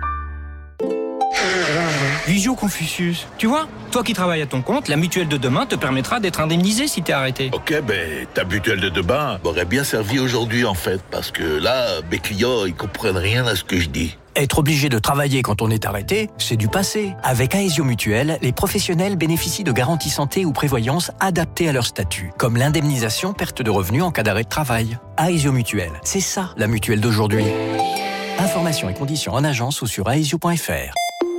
Speaker 14: Visio Confucius. Tu vois, toi qui travailles à ton compte, la mutuelle de demain te permettra d'être indemnisé si t'es arrêté.
Speaker 16: Ok, ben ta mutuelle de demain m'aurait bien servi aujourd'hui en fait, parce que là, mes clients, ils comprennent rien à ce que je dis.
Speaker 14: Être obligé de travailler quand on est arrêté, c'est du passé. Avec Aesio Mutuelle, les professionnels bénéficient de garanties santé ou prévoyance adaptées à leur statut, comme l'indemnisation perte de revenus en cas d'arrêt de travail. Aesio Mutuelle, c'est ça la mutuelle d'aujourd'hui. Informations et conditions en agence ou sur aesio point f r.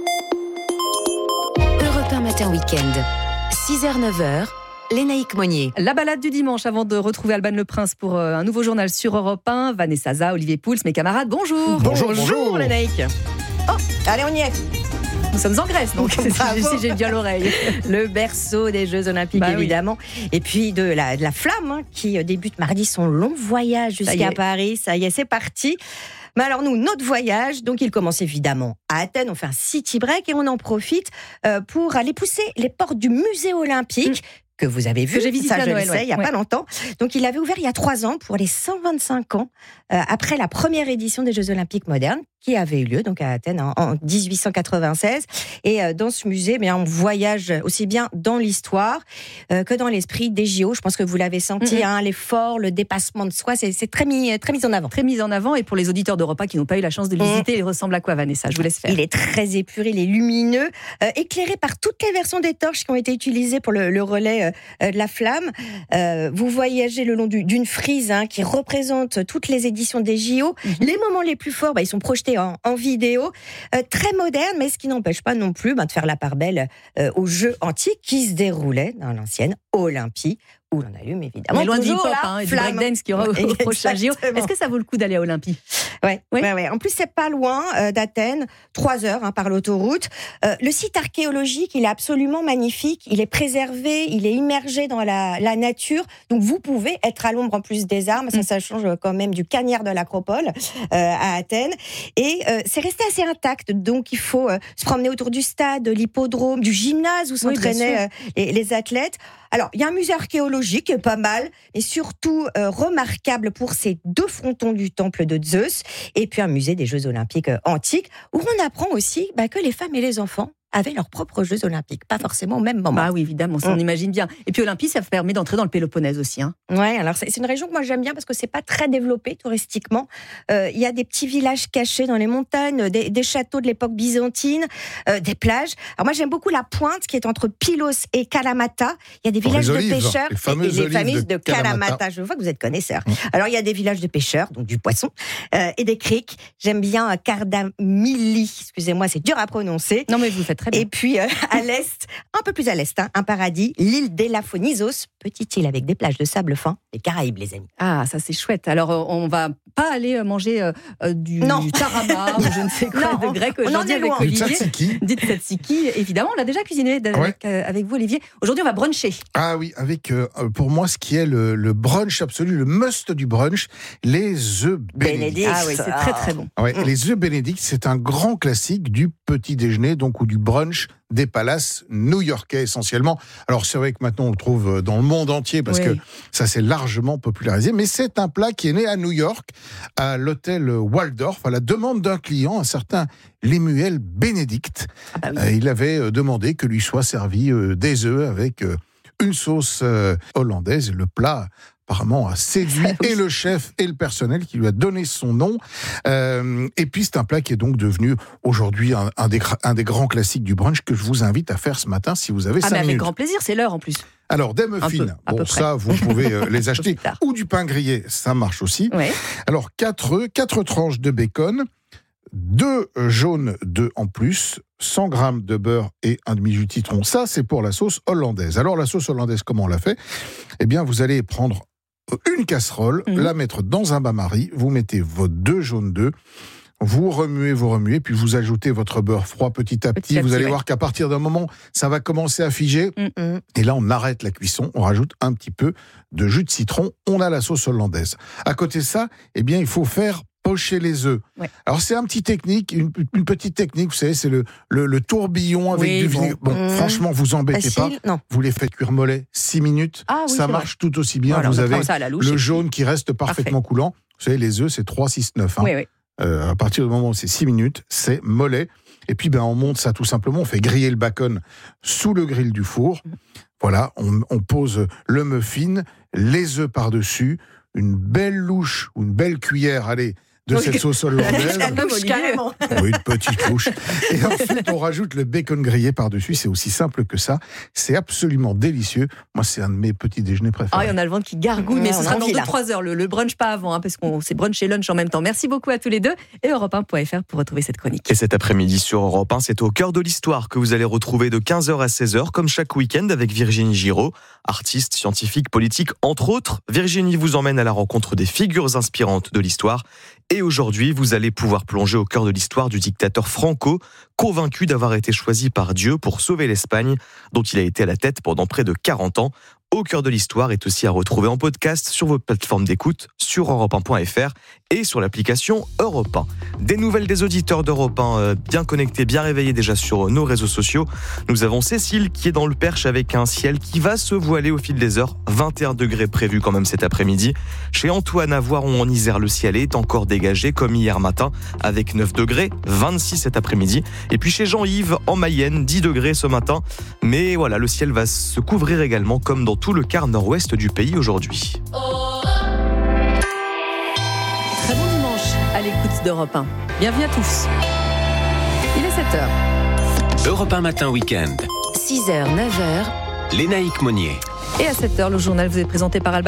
Speaker 13: Europe un matin week-end, six heures neuf heures. Lénaïque Monnier.
Speaker 1: La balade du dimanche avant de retrouver Alban Le Prince pour euh, un nouveau journal sur Europe un. Vanessa Za, Olivier Pouls, mes camarades, bonjour.
Speaker 3: Bonjour, bonjour.
Speaker 1: Bonjour Lénaïque.
Speaker 21: Oh, allez, on y est.
Speaker 1: Nous sommes en Grèce, donc si, si j'ai bien l'oreille.
Speaker 21: Le berceau des Jeux Olympiques, bah, évidemment. Oui. Et puis de la, de la flamme hein, qui débute mardi son long voyage jusqu'à Paris. Ça y est, c'est parti. Mais alors nous, notre voyage, donc il commence évidemment à Athènes, on fait un city break et on en profite euh, pour aller pousser les portes du musée olympique. Mmh. Que vous avez vu,
Speaker 1: que j'ai visité
Speaker 21: ça
Speaker 1: à
Speaker 21: je
Speaker 1: Noël,
Speaker 21: le sais,
Speaker 1: ouais.
Speaker 21: il n'y a
Speaker 1: ouais.
Speaker 21: pas longtemps. Donc il avait ouvert il y a trois ans pour les cent vingt-cinq ans, euh, après la première édition des Jeux Olympiques modernes, qui avait eu lieu donc à Athènes en, en dix-huit cent quatre-vingt-seize. Et euh, dans ce musée, bien, on voyage aussi bien dans l'histoire euh, que dans l'esprit des J O. Je pense que vous l'avez senti, mm-hmm. hein, l'effort, le dépassement de soi, c'est, c'est très, mis, très mis en avant.
Speaker 1: Très mis en avant. Et pour les auditeurs d'Europe un qui n'ont pas eu la chance de le visiter, mmh. il ressemble à quoi, Vanessa? Je vous laisse faire.
Speaker 21: Il est très épuré, il est lumineux, euh, éclairé par toutes les versions des torches qui ont été utilisées pour le, le relais euh, de la flamme. Euh, vous voyagez le long du, d'une frise hein, qui représente toutes les éditions des J O. Mmh. Les moments les plus forts, bah, ils sont projetés en, en vidéo. Euh, très moderne, mais ce qui n'empêche pas non plus bah, de faire la part belle euh, aux Jeux antiques qui se déroulaient dans l'ancienne Olympie. Où l'on allume évidemment.
Speaker 1: Mais loin du hip-hop
Speaker 21: hein,
Speaker 1: et du breakdance qui aura au prochain J O. Est-ce que ça vaut le coup d'aller à Olympie?
Speaker 21: Ouais, oui. ouais, ouais. En plus, c'est pas loin euh, d'Athènes, trois heures hein, par l'autoroute. Euh, le site archéologique, il est absolument magnifique. Il est préservé, il est immergé dans la, la nature. Donc, vous pouvez être à l'ombre en plus des armes. Ça, ça change quand même du cagnard de l'Acropole euh, à Athènes. Et euh, c'est resté assez intact. Donc, il faut euh, se promener autour du stade, de l'hippodrome, du gymnase où s'entraînaient oui, euh, les, les athlètes. Alors, il y a un musée archéologique, pas mal, et surtout euh, remarquable pour ses deux frontons du temple de Zeus, et puis un musée des Jeux Olympiques euh, antiques, où on apprend aussi bah, que les femmes et les enfants avaient leurs propres Jeux Olympiques, pas forcément au même moment.
Speaker 1: Bah oui, évidemment, on mmh. imagine bien. Et puis Olympie, ça permet d'entrer dans le Péloponnèse aussi. Hein.
Speaker 21: Ouais, alors c'est, c'est une région que moi j'aime bien parce que c'est pas très développé touristiquement. Il euh, y a des petits villages cachés dans les montagnes, des, des châteaux de l'époque byzantine, euh, des plages. Alors moi j'aime beaucoup la pointe qui est entre Pylos et Kalamata. Il y a des villages de pêcheurs,
Speaker 17: les fameuses,
Speaker 21: et, et les fameuses
Speaker 17: de,
Speaker 21: de Kalamata. Kalamata. Je vois que vous êtes connaisseur. Mmh. Alors il y a des villages de pêcheurs, donc du poisson, euh, et des criques. J'aime bien Kardamili. Excusez-moi, c'est dur à prononcer.
Speaker 1: Non mais vous le faites très bien.
Speaker 21: Et puis euh, à l'est, un peu plus à l'est, hein, un paradis, l'île d'Elaphonisos, petite île avec des plages de sable fin, les Caraïbes, les amis.
Speaker 1: Ah, ça c'est chouette. Alors, on va pas aller manger euh, du, du tarama ou je ne sais quoi
Speaker 21: non,
Speaker 1: de grec aujourd'hui avec
Speaker 17: loin.
Speaker 1: Olivier.
Speaker 17: Du tzatziki.
Speaker 1: Du tzatziki, évidemment, on l'a déjà cuisiné avec, ouais. euh, avec vous, Olivier. Aujourd'hui, on va bruncher.
Speaker 17: Ah oui, avec euh, pour moi ce qui est le, le brunch absolu, le must du brunch, les œufs Bénédicts.
Speaker 21: Ah oui, c'est très très bon.
Speaker 17: Ouais, mmh. Les œufs Bénédicts, c'est un grand classique du petit déjeuner, donc ou du brunch des palaces new-yorkais essentiellement. Alors c'est vrai que maintenant on le trouve dans le monde entier parce oui. que ça s'est largement popularisé, mais c'est un plat qui est né à New York, à l'hôtel Waldorf, à la demande d'un client, un certain Lemuel Benedict. Ah bah oui. euh, il avait demandé que lui soit servi euh, des œufs avec euh, une sauce euh, hollandaise. Le plat apparemment a séduit oui. et le chef et le personnel qui lui a donné son nom. Euh, et puis c'est un plat qui est donc devenu aujourd'hui un, un, des, un des grands classiques du brunch que je vous invite à faire ce matin si vous avez
Speaker 1: ah
Speaker 17: cinq
Speaker 1: mais avec
Speaker 17: minutes.
Speaker 1: Grand plaisir, c'est l'heure en plus.
Speaker 17: Alors des muffins,
Speaker 1: peu,
Speaker 17: bon ça vous pouvez euh, les acheter, ou du pain grillé, ça marche aussi.
Speaker 1: Ouais.
Speaker 17: Alors quatre œufs, quatre tranches de bacon, deux jaunes d'œufs en plus, cent grammes de beurre et un demi-jus de citron. Ça c'est pour la sauce hollandaise. Alors la sauce hollandaise, comment on la fait ? Eh bien vous allez prendre une casserole, mmh. la mettre dans un bain-marie, vous mettez vos deux jaunes d'œufs, vous remuez, vous remuez, puis vous ajoutez votre beurre froid petit à petit. petit, à petit vous allez ouais. voir qu'à partir d'un moment, ça va commencer à figer. Mmh. Et là, on arrête la cuisson, on rajoute un petit peu de jus de citron, on a la sauce hollandaise. À côté de ça, eh bien, il faut faire pocher les œufs.
Speaker 21: Ouais.
Speaker 17: Alors c'est un petit technique, une, une petite technique, vous savez, c'est le, le, le tourbillon avec
Speaker 21: Oui,
Speaker 17: du
Speaker 21: bon.
Speaker 17: vinaigre. Bon,
Speaker 21: Mmh.
Speaker 17: franchement, vous embêtez
Speaker 21: Facile,
Speaker 17: pas.
Speaker 21: non.
Speaker 17: Vous les faites cuire mollet six minutes.
Speaker 21: Ah oui,
Speaker 17: ça
Speaker 21: c'est
Speaker 17: marche tout aussi bien.
Speaker 21: Voilà,
Speaker 17: vous
Speaker 21: on
Speaker 17: avez
Speaker 21: prend ça à la louche et
Speaker 17: le
Speaker 21: puis-
Speaker 17: jaune qui reste parfaitement
Speaker 21: Parfait.
Speaker 17: coulant. Vous savez, les œufs, c'est trois, six, neuf. Hein.
Speaker 21: Oui, oui.
Speaker 17: Euh, à partir du moment où c'est six minutes, c'est mollet. Et puis, ben, on monte ça tout simplement. On fait griller le bacon sous le grill du four. Voilà, on, on pose le muffin, les œufs par-dessus, une belle louche ou une belle cuillère, allez, de cette sauce hollandaise.
Speaker 21: La louche, carrément.
Speaker 17: Oui, une petite louche. Et ensuite, on rajoute le bacon grillé par-dessus. C'est aussi simple que ça. C'est absolument délicieux. Moi, c'est un de mes petits déjeuners préférés.
Speaker 1: Ah, il y en a le ventre qui gargouille, mais
Speaker 21: Ouais,
Speaker 1: ce
Speaker 21: on
Speaker 1: sera
Speaker 21: a
Speaker 1: dans
Speaker 21: envie,
Speaker 1: deux
Speaker 21: là.
Speaker 1: trois heures, le, le brunch pas avant, hein, parce qu'on c'est brunch et lunch en même temps. Merci beaucoup à tous les deux et europe un point f r pour retrouver cette chronique.
Speaker 5: Et cet après-midi sur Europe un, c'est au cœur de l'histoire que vous allez retrouver de quinze heures à seize heures, comme chaque week-end avec Virginie Giraud, artiste, scientifique, politique, entre autres. Virginie vous emmène à la rencontre des figures inspirantes de l'histoire. Et aujourd'hui, vous allez pouvoir plonger au cœur de l'histoire du dictateur Franco, convaincu d'avoir été choisi par Dieu pour sauver l'Espagne, dont il a été à la tête pendant près de quarante ans. Au cœur de l'histoire est aussi à retrouver en podcast sur vos plateformes d'écoute, sur europe un point f r et sur l'application Europe un. Des nouvelles des auditeurs d'Europe un, euh, bien connectés, bien réveillés déjà sur nos réseaux sociaux. Nous avons Cécile qui est dans le Perche avec un ciel qui va se voiler au fil des heures. vingt et un degrés prévus quand même cet après-midi. Chez Antoine à Voiron en Isère, le ciel est encore dégagé comme hier matin avec neuf degrés, vingt-six cet après-midi. Et puis chez Jean-Yves en Mayenne, dix degrés ce matin. Mais voilà, le ciel va se couvrir également comme dans tout le quart nord-ouest du pays aujourd'hui.
Speaker 1: Très bon dimanche à l'écoute d'Europe un. Bienvenue à tous. Il est sept heures.
Speaker 8: Europe un matin week-end.
Speaker 13: six heures, neuf heures.
Speaker 8: Lénaïque Monnier.
Speaker 1: Et à sept heures, le journal vous est présenté par Alba.